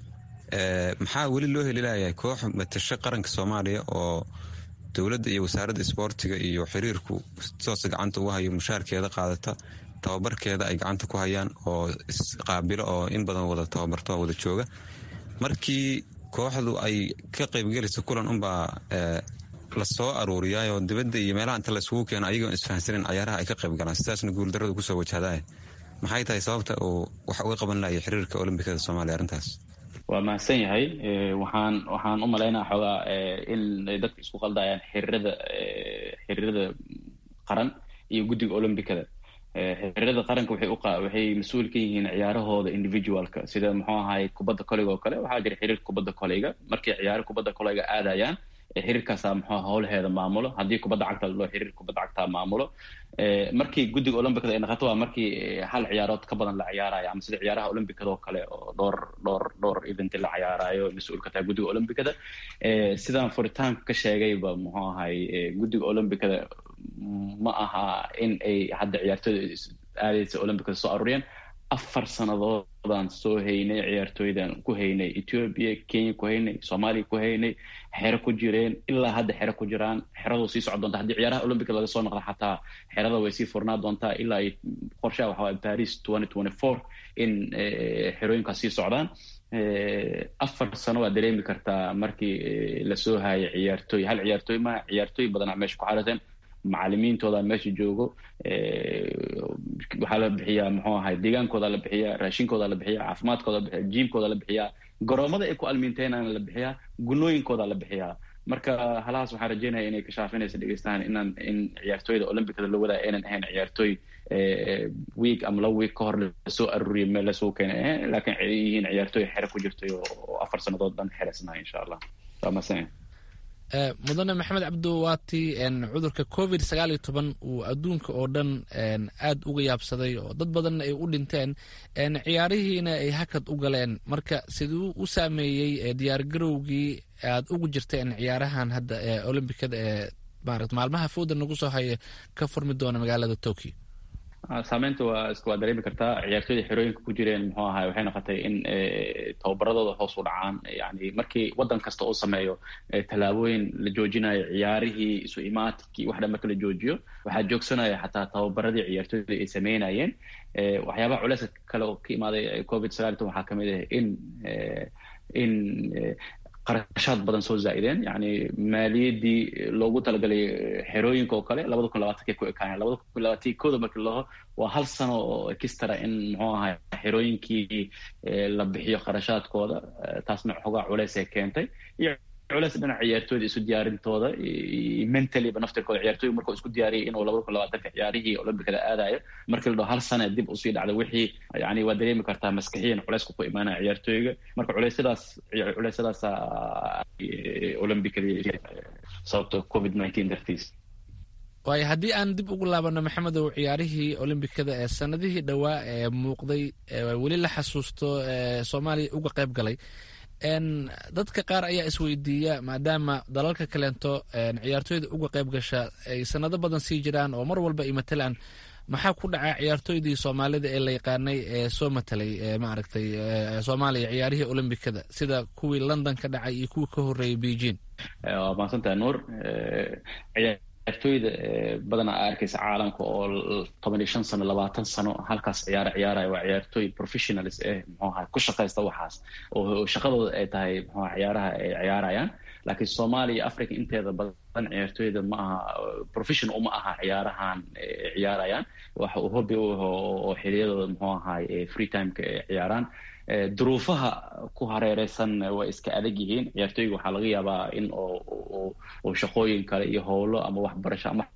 maxaa weli loo heli lahayaa koox matasho qaranka Soomaaliya oo dowladda iyo wasaaradda isboortiga iyo xiriirku toos gacanta ugu hayo, mushaarkeeda qaadata, tababarkeeda ay gacanta ku hayaan oo isqaabilo oo in badan wada tababarto wada jooga. markii kooxdu ay ka qaybgelayso kulan unbaa la soo aruuriyaayoo dibadda iyo meelaha inta la isugu keeno ayagoo isfahansanin cayaaraha ay ka qaybgalaan, sidaasna guuldarradu kusoo wajahdaa. maxay tahay sababta uu wax uga qaban lahaya xiriirka olombikada Soomaaliya arrintaas? waa mahadsan yahay. waxaan u malaynaa xoogaa in dadka isku qaldayaan xiriirada qaran iyo guddiga olombikada. xiriirada qaranka waxay mas-uul ka yihiin ciyaarahooda individualka, sida muxuu ahay kubadda koleyga oo kale. waxaa jira xiriirka kubadda koleyga, markay ciyaaro kubadda koleyga aadayaan xiriirkaasaa muxuu howlaheeda maamulo. haddii kubadda cagta loo xiriir kubadda cagtaa maamulo. markii guddiga olombikada ay noqoto waa markii hal ciyaarood ka badan la ciyaarayo, ama sida ciyaaraha olombikada oo kale oo dhowr event la ciyaarayo mas-uul ka tahay guddiga olombikada. sidaan furitaanka ka sheegayba muxuu ahay guddiga olombikada ma aha in ay hadda ciyaartooyda aadaysa olombikada soo aruuriyeen. 4 sannadoodaan soo haynay, ciyaartooydan ku haynay Ethiopia, Kenya ku haynay, Soomaaliya ku haynay, xero ku jireen, ilaa hadda xero ku jiraan. xeradu sii socon doonta haddii ciyaaraha olombikada laga soo noqdo, xataa xerada way sii furnaa doontaa ilaa ay qorshaha waxaa waay Paris 2024 in xerooyinkaas sii socdaan. 4 sano waa dareemi kartaa markii lasoo haayay ciyaartooy, hal ciyaartooy ma ciyaartooy badanaa meesha ku xarateen, macalimiintooda meesha joogo. waxaa la bixiyaa muxuu ahay deegaankooda la bixiyaa, raashinkooda la bixiyaa, caafimaadkooda la bixiyaa, jiimkooda la bixiyaa, garoomada ay ku almiinteynaan la bixiyaa, gunooyinkooda la bixiyaa. marka halahaas waxaan rajeynaya inay ka shaafinaysa dhegeystahan in ciyaartooyda olombikada la wadaa aynan ahayn ciyaartooy week ama 2 week ka hor lasoo aruuriyay meel lasoo keenay, laakiin ay yihiin ciyaartooy xero ku jirtay oo 4 sannadood dhan xeresnaa insha allah. waa masan mudane Maxamed Cabdow, waatii cudurka COVID-19 uu adduunka oo dhan aad uga yaabsaday oo dad badanna ay u dhinteen, ciyaarihiina ay hakad u galeen. marka siduu u saameeyey diyaargarowgii aad ugu jirteen ciyaarahan hadda ee olombikada ee maalmaha fooda nagu soo haya ka furmi doona magaalada Tokyo? saameynta waa dareemi kartaa. ciyaartooyda xerooyinka ku jireen muxuu ahay waxay noqotay in tababaradooda hoos u dhacaan. yani markii wadan kasta uu sameeyo tallaabooyin la joojinayo ciyaarihii, isu imaadkii, wax dhan marka la joojiyo waxaa joogsanaya xataa tababaradii ciyaartooyda ay sameynayeen. waxyaabaha culeyska kale oo ka imaaday COVID-19 waxaa kamid ah in qarashaad badan soo zaa'ideen. yani maaliyadii loogu talagalay xerooyinka oo kale 2020 ku ekaayeen. 2021 markii laho waa 1 sano oo extra in muxuu ahay xerooyinkii la bixiyo qarashaadkooda. taasna xogaa culeys ay keentay, iyo culeys dhinaca ciyaartooyda isu diyaarintooda mentally ba naftirkooda. ciyaartooyda markuu isku diyaariyay inuu 2020 ciyaarihii olombikada aadayo, markii la dhaho 1 sano dib usii dhacday wixii, yani waa dareemi kartaa maskaxiyan culeysku ku imaanaya ciyaartooyga. marka culeysyadaas olombikada sababta COVID-19 dartiis. waayo haddii aan dib ugu laabano Maxamedow, ciyaarihii olombikada ee sanadihii dhowaa ee muuqday weli la xasuusto Soomaaliya uga qayb galay, dadka qaar ayaa isweydiiya, maadaama dalalka kaleento ciyaartooyda uga qayb gasha ay sanado badan sii jiraan oo mar walba ay matalaan, maxaa ku dhacay ciyaartooydii Soomaalida ee la yaqaanay ee soo matalay maaragtay Soomaaliya ciyaarihii olombikada, sida kuwii London ka dhacay iyo kuwii ka horreeyay Beijing? waa mahadsantahay Nuur. ciyaartooyda badanaa arkaysa caalamka oo 15 sano 20 sano halkaas ciyaaraya waa ciyaartooy professionals muxuu ahay ku shaqaysta waxaas oo shaqadooda ay tahay muxuu ciyaaraha ay ciyaarayaan. laakiin Soomaaliya iyo Africa inteeda badan ciyaartooyda ma aha professional, uma aha ciyaarahan ciyaarayaan. waxa uu hobby oo xiliyadooda muxuu ahay free time-ka ciyaaraan. duruufaha ku hareereysan way iska adag yihiin. ciyaartooyga waxaa laga yaabaa in oo shaqooyin kale iyo howlo ama waxbarasho ama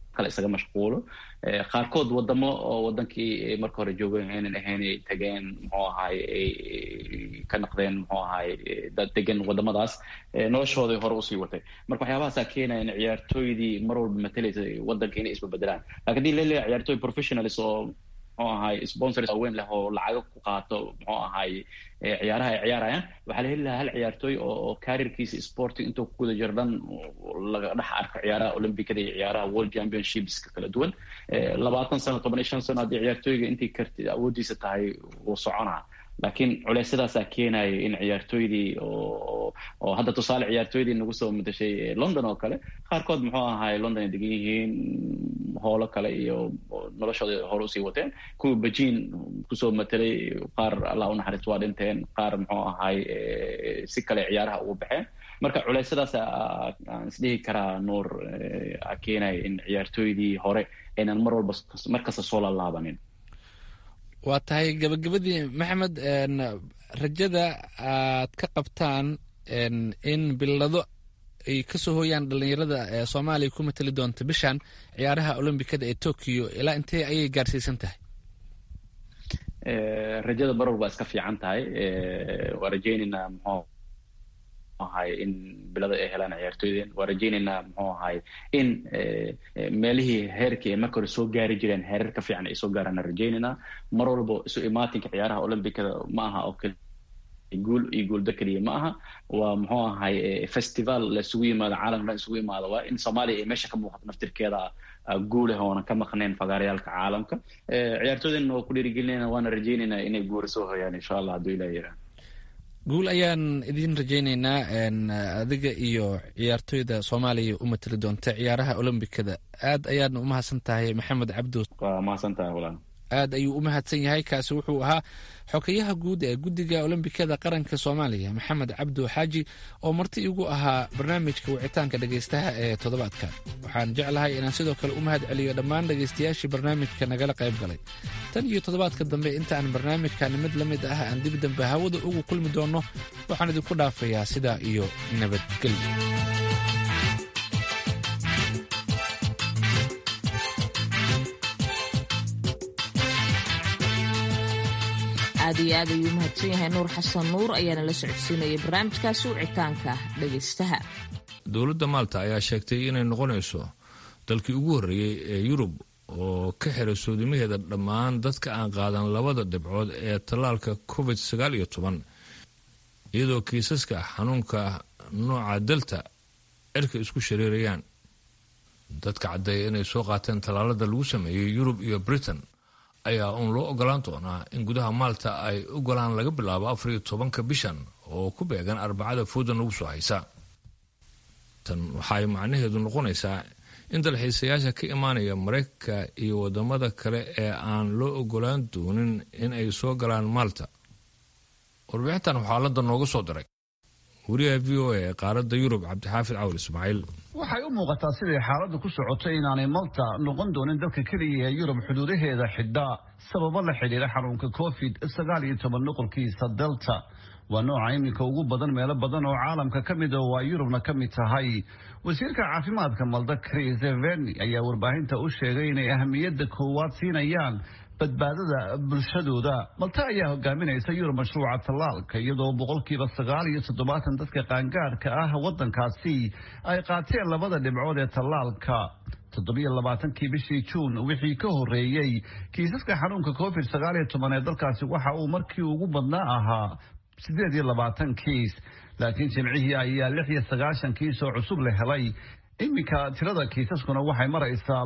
kale isaga mashquulo qaarkood wadamo oo wadankii marka hore joogeen inaan ahayn ay tageen muxuu ahaay ka naqdeen muxuu ahaay dad degan wadamadaas noloshooda hore usii watay marka waxyaabahaasaa keenaya in ciyaartooydii mar walba matalaysa wadanka inay isbabeddelaan laakiin haddii la leeyahay ciyaartooy professionals oo muxuu ahaay sponsors weyn leh oo lacago ku qaato muxuu ahaay ciyaaraha ay ciyaarayaan waxaa la heli lahaa hal ciyaartooy oo careerkiisa sporting intuu ku guda jiro dhan laga dhex arko ciyaaraha olimbikada iyo ciyaaraha world championshipska kala duwan 20 sano 15 sano haddii ciyaartooyga intii karti awoodiisa tahay uu soconaa laakiin culeysadaasaa keenaya in ciyaartooydii oo hadda tusaale ciyaartooydii nagu soo madashay London oo kale qaarkood muxuu ahaay London ay degan yihiin howlo kale iyo noloshooda hore usii wateen kuwa Beijing kusoo matalay qaar Allah u naxariisto waa dhinteen qaar muxuu ahaay si kale ciyaaraha ugu baxeen marka culeysadaas aan isdhihi karaa Nuur keenaya in ciyaartooydii hore aynan mar walba markasta soo laabanin waa tahay gabagabadii maxamed rajada aad ka qabtaan in bilado ay kasoo hooyaan dhalinyarada Soomaaliya ku matali doonta bishan ciyaaraha Olimbikada ee Tokyo ilaa intee ayay gaarsiisan tahay rajada barar waa iska fiican tahay waa rajaynaynaa muxuu ahay in bilada ay helaan ciyaartooydeen waa rajaynaynaa muxuu ahay in meelihii heerkii marka hore soo gaari jireen heerar ka fiican ay soo gaaraan rajaynaynaa mar walba isu imaatinka ciyaaraha Olimbikada ma aha oo kale guul iyo guulda kaliya ma aha waa muxuu ahay festival la isugu yimaado caalamka isugu yimaado waa in Soomaaliya ay meesha ka muuqato naftirkeeda guul ah oo ka maqneen fagaarayaalka caalamka ciyaartooydeen oo ku dhiirigelinayna waana rajaynaynaa inay guul soo hoyaan insha Allah haddii la yiraahdo guul ayaan idin rajaynaynaa adiga iyo ciyaartooyda Soomaaliya u matali doonta ciyaaraha Olimbikada aad ayaan u mahadsan tahay Maxamed Cabdu waa mahadsan tahay walaal aad ayuu u mahadsan yahay kaasi wuxuu ahaa xogayaha guud ee guddiga Olimbikada qaranka Soomaaliya Maxamed Cabdu Xaaji oo marti igu ahaa barnaamijka wicitaanka dhageystaha ee toddobaadka waxaan jeclahay inaan sidoo kale u mahad celiyo dhammaan dhageystayaashii barnaamijka nagala qayb galay tan iyo toddobaadka dambe inta aan barnaamijkan mid la mid ah aan dib dambe hawada ugu kulmi doono waxaan idinku dhaafayaa sidaa iyo nabadgelyo aad iyo aad ayuu mahadsan yahay Nuur Xasan Nuur ayaana la socodsiinayay barnaamijkaasi wicitaanka dhageystaha dowladda Malta ayaa sheegtay inay noqonayso dalkii ugu horreeyay ee Yurub oo ka xiray soodimaheeda dhammaan dadka aan qaadan labada dhibcood ee tallaalka COVID-19 iyadoo kiisaska xanuunka nooca Delta erka isku shareerayaan dadka caddeeya inay soo qaateen tallaalada lagu sameeyay Yurub iyo Britain ayaa loo ogolaan doonaa in gudaha Malta ay ogolaan laga bilaabo 14 bishan oo ku beegan Arbacada fooda nagu soo haysa tan waxay macnaheedu noqonaysaa in dalxiisayaasha ka imaanaya Mareykanka iyo wadamada kale ee aan loo ogolaan doonin in ay soo galaan Malta warbixintan waxaa la nooga soo diray wariyaha VOA ee qaaradda Yurub Cabdixaafid Cawl Ismaaciil waxay u muuqataa sidii xaaladdu ku socotay inaanay Malta noqon doonin dalka keliya ee Yurub xuduudaheeda xidha sababo la xidhiidha xanuunka COVID-19 nuqulkiisa Delta waa nooca iminka ugu badan meelo badan oo caalamka ka mid ah oo ay Yurubna ka mid tahay wasiirka caafimaadka Malta Chris Verny ayaa warbaahinta u sheegay inay ahamiyadda koowaad siinayaan badbaadada bulshadooda Malta ayaa hogaaminaysa Yurub mashruuca tallaalka iyadoo 97% dadka qaangaarka ah wadankaasi ay qaateen labada dhibcood ee tallaalka 27 bishii Juun wixii ka horeeyay kiisaska xanuunka COVID-19 ee dalkaasi waxa uu markii ugu badnaa ahaa 28 kiis laakiin jimcihii ayaa 96 kiis oo cusub la helay iminka tirada kiisaskuna waxay maraysaa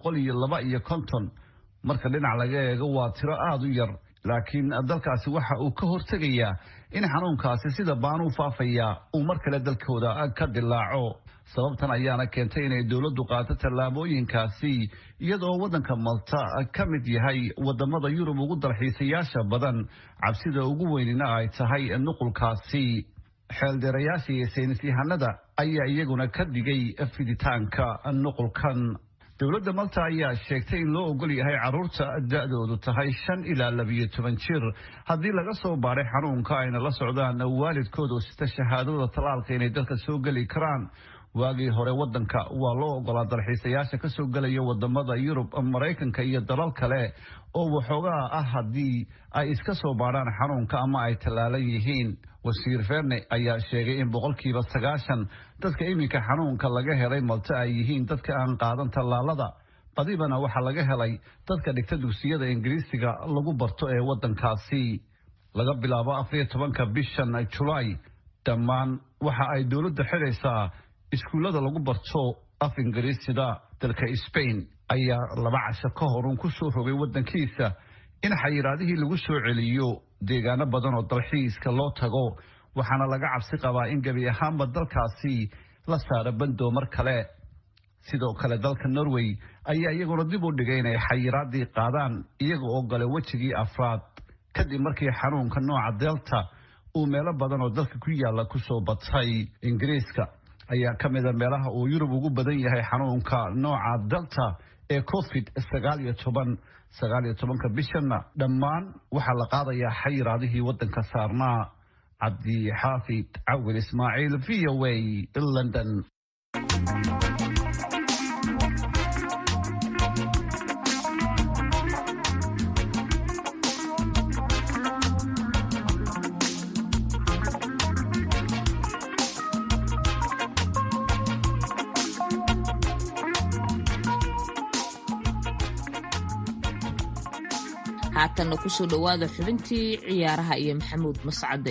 252 marka dhinac laga eego waa tiro aad u yar laakiin dalkaasi waxa uu ka hortegayaa in xanuunkaasi sida baan u faafaya uu mar kale dalkooda ka dilaaco sababtan ayaana keentay inay dowladdu qaato tallaabooyinkaasi iyadoo waddanka Malta ka mid yahay wadamada Yurub ugu dalxiisayaasha badan cabsida ugu weynina ay tahay nuqulkaasi xeeldheerayaasha iyo saynisyahanada ayaa iyaguna ka dhigay fiditaanka nuqulkan dowladda Malta ayaa sheegtay in loo ogol yahay carruurta da'doodu tahay 5 ilaa 12 jir haddii laga soo baaray xanuunka ayna la socdaan waalidkooda sita shahaadada tallaalka inay dalka soo geli karaan waagii hore waddanka waa loo ogolaa dalxiisayaasha ka soo gelaya wadamada Yurub, Maraykanka iyo dalal kale oo waxoogaa ah haddii ay iska soo baadhaan xanuunka ama ay tallaalan yihiin. Wasiir Verne ayaa sheegay in 90% dadka iminka xanuunka laga helay Malta ay yihiin dadka aan qaadan tallaalada. Badibana waxaa laga helay dadka dhigta dugsiyada Ingiriisiga lagu barto ee waddankaasi. Laga bilaabo 14 bishan July, dhammaan waxa ay dowladda xidhaysaa iskuullada lagu barto af Ingiriisida. Dalka Spain ayaa 2 casho ka hor ku soo rogay waddankiisa in xayiraadihii lagu soo celiyo deegaano badan oo dalxiiska loo tago, waxaana laga cabsi qabaa in gabi ahaanba dalkaasi la saaro bando mar kale. sidoo kale dalka Norway ayaa iyaguna dib u dhigay inay xayiraadii qaadaan iyaga oo galay wajigii afraad kadib markii xanuunka nooca Delta uu meelo badan oo dalka ku yaala ku soo batay. Ingiriiska ayaa ka mid ah meelaha uu Yurub ugu badan yahay xanuunka nooca Delta ee COVID-19 bishanna dhammaan waxaa la qaadayaa xayiraadihii waddanka saarnaa. Cabdi Xaafid Cawil Ismaaciil, VOA, London. haatanna ku soo dhowaada xubintii ciyaaraha iyo Maxamuud Mascade.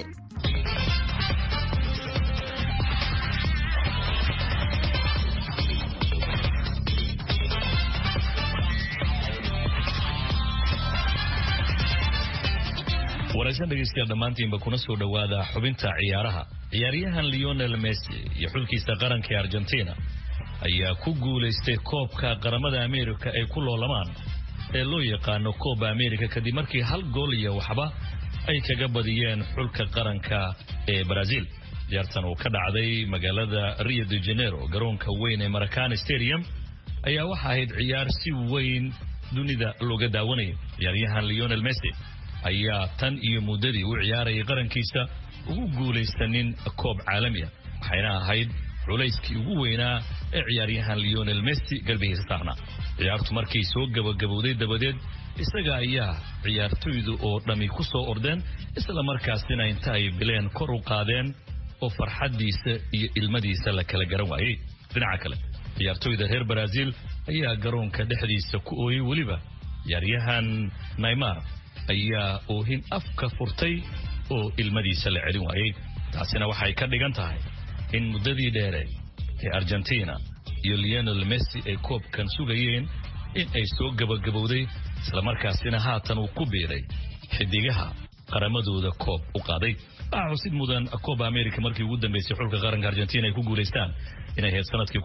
wanaagsan dhegeystayaal dhammaantiinba kuna soo dhowaada xubinta ciyaaraha. ciyaaryahan Lionel Messi iyo xulkiisa qaranka ee Argentina ayaa ku guuleystay koobka qaramada Ameerika ay ku loolamaan ee loo yaqaano Copa America kadib markii 1 gool iyo waxba ay kaga badiyeen xulka qaranka ee Brazil. ciyaartan oo ka dhacday magaalada Rio de Janeiro garoonka weyn ee Maracanã Stadium ayaa waxa ahayd ciyaar si weyn dunida looga daawanayay. ciyaaryahan Lionel Messi ayaa tan iyo muddadii u ciyaarayay qarankiisa ugu guuleysanin koob caalami ah, waxayna ahayd culayskii ugu weynaa ee ciyaaryahan Lionel Messi galbihiisa saarnaa. ciyaartu markii soo gabagabowday dabadeed isaga ayaa ciyaartoydu oo dhami ku soo ordeen isla markaasina inta ay bileen kor u qaadeen oo farxadiisa iyo ilmadiisa la kala garan waayay. dhinaca kale ciyaartoyda reer Brazil ayaa garoonka dhexdiisa ku ooyay, waliba ciyaaryahan Neymar ayaa oohin afka furtay oo ilmadiisa la celin waayay. taasina waxay ka dhigan tahay in muddadii dheere ee Argentina iyo Lionel Messi ay koobkan sugayeen in ay soo gabagabowday isla markaasina haatan uu ku biiray xidigaha qaramadooda koob u qaaday. xusid mudan Copa America markii ugu dambeysay xulka qaranka Argentina ay ku guuleystaan inay ahayd sanadkii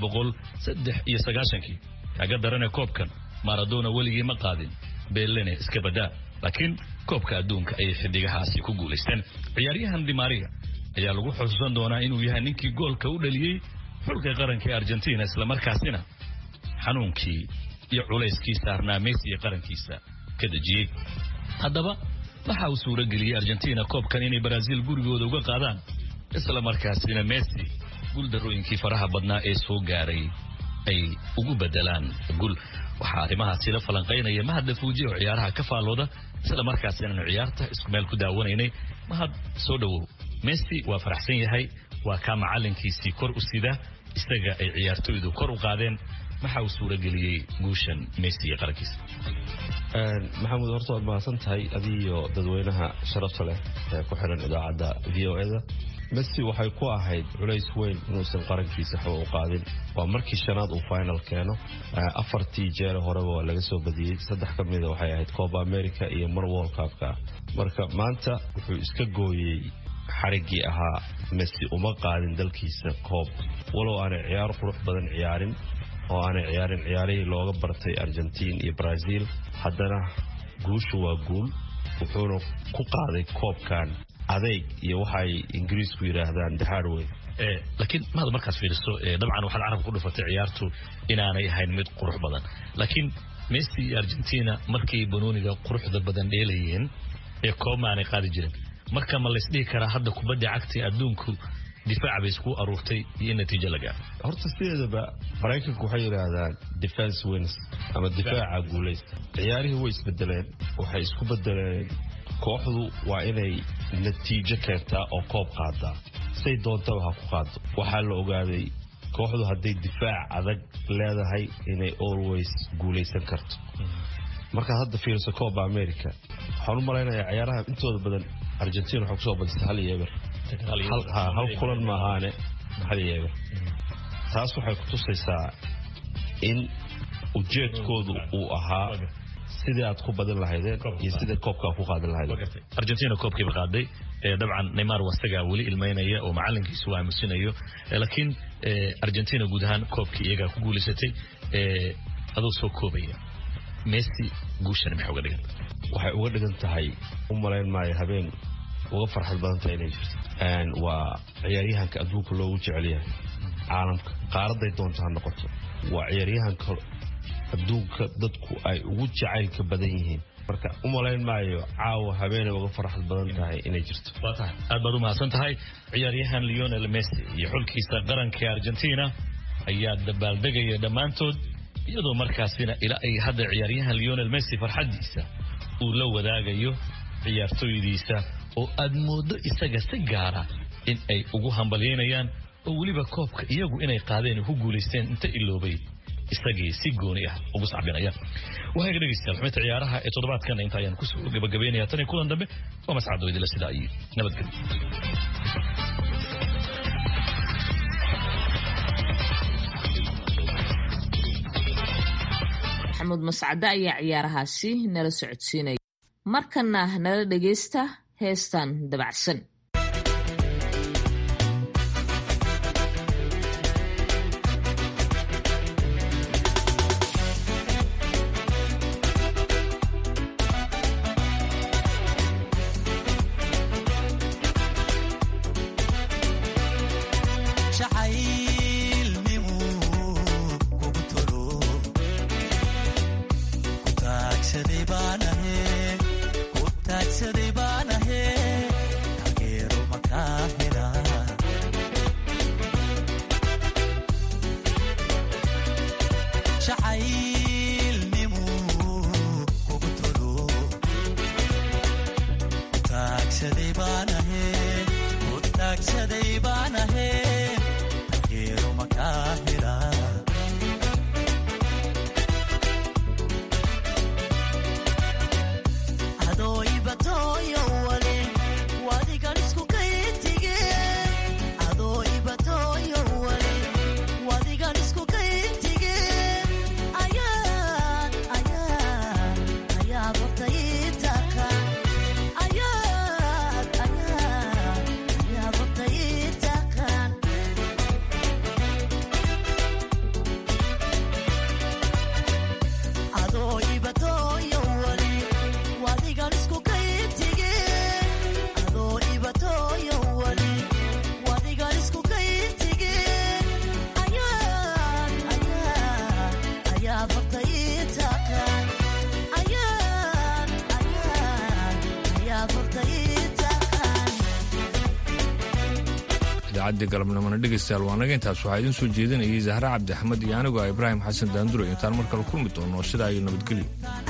1993 kaga daranay koobkan Maradona weligii ma qaadin, Pelé iska badaa, laakiin koobka adduunka ay xidigahaasi ku guuleysteen. ciyaaryahan Di Maria ayaa lagu xusuusan doonaa inuu yahay ninkii goolka u dhaliyay xulka qaranka ee Argentina isla markaasina xanuunkii iyo culayskii saarnaa Messi ee qarankiisa ka dajiyay. haddaba waxa uu suura geliyay Argentina koobkan inay Brazil gurigooda uga qaadaan isla markaasina Messi guuldarooyinkii faraha badnaa ee soo gaaray ay ugu bedelaan gul. waxaa arrimahaasi la falanqeynaya Mahad Fuuji oo ciyaaraha ka faalooda isla markaasina ciyaarta isku meel ku daawanaynay. Mahad, soo dhawow. Messi waa faraxsan yahay, waa ka macalinkiisii kor u sida isaga ay ciyaartoydu kor u qaadeen. waxa uu suura geliyay guushan Messi ee qarankiisa. maxamuud, horta waad mahadsan tahay adiyo dadweynaha sharafta leh ee ku xiran idaacadda VOA-da. Messi waxay ku ahayd culays weyn inuusan qarankiisa xaw u qaadin. waa markii shanaad uu final keeno. 4 jeer horeba waa laga soo badiyay, 3 ka mid ah waxay ahayd Copa America iyo mar World Cup-ka. marka maanta wuxuu iska gooyay xarigii ahaa Messi uma qaadin dalkiisa koob, walow aanay ciyaar qurux badan ciyaarin oo aanay ciyaarin ciyaarihii looga bartay Argentina iyo Brazil. haddana guushu waa guul, wuxuuna ku qaaday koobkan adeeg iyo waxay Ingiriisku yiraahdaan the hard way. laakiin maad markaas fiiriso dabcan waxa carab ku dhufatay ciyaartu inaanay ahayn mid qurux badan, laakiin Messi iyo Argentina markii banooniga quruxda badan dheelayeen ee koob maanay qaadi jirin. marka ma la isdhihi karaa hadda kubadda cagta adduunku difaaca bay isku aruurtay iyo in natiijo la gaaro. horta sideedaba maraykanku waxay yidhaahdaan defense wins ama difaaca guulaysta. ciyaarihii way isbedeleen, waxay isku bedeleen kooxdu waa inay natiijo keentaa oo koob qaadaa, say doontaba ha ku qaado. waxaa la ogaaday kooxdu hadday difaac adag leedahay inay always guulaysan karto. markaad hadda fiiriso Copa America, waxaan u malaynayaa ciyaaraha intooda badan Argentina waxay kusoo badisay 1-0. hal kulan ma ahaane 1-0. taas waxay ku tusaysaa in ujeedkoodu uu ahaa sidii aad ku badin lahaydeen iyo sidii koobka ku qaadan lahaydeen. Argentina koobkii qaaday dabcan Neymar wasaga wali ilmeynaya oo macalinkiisu waa aamusinayo, laakiin Argentina guud ahaan koobkii iyaga ku guuleysatay adoo soo koobaya. Messi guushan maxay uga dhigan tahay? waxay uga dhigan tahay u malayn maayo habeen uga farxad badan tahay inay jirto. waa ciyaaryahanka adduunka loogu jecel yahay caalamka qaaraday doonto ha noqoto. waa ciyaaryahanka adduunka dadku ay ugu jacaylka badan yihiin. marka u malayn maayo caawa habeenay uga farxad badan tahay inay jirto. aad baad u mahadsan tahay. ciyaaryahan Lionel Messi iyo xulkiisa qaranka Argentina ayaa dabaaldegaya dhammaantood, iyadoo markaasina ilaa ay hadda ciyaaryahan Lionel Messi farxadiisa uu la wadaagayo ciyaartooydiisa oo aad moodo isaga si gaara in ay ugu hambalyeynayaan, oo weliba koobka iyagu inay qaadeen ku guuleysteen inta iloobay isagii si gooni ah ugu sacbinaya. waxay ka dhageystayaal xubinta ciyaaraha ee toddobaadkan inta ayaan kusoo gabagabeynayaa tan iyo kulan dambe. waa mascad weydila sidaa iyo nabadgelyo. maxamuud mascade ayaa ciyaarahaasi nala socodsiinaya. markana nala dhegeysta heestan dabacsan. idaacadii galabnimona dhegaystayaal waa naga intaas waxaa idiin soo jeedinayay Zahra Cabdi Axmed iyo anigoo Ibraahim Xasan Daanduro. intaan mar kale kulmi doono sidaa iyo nabadgelyo.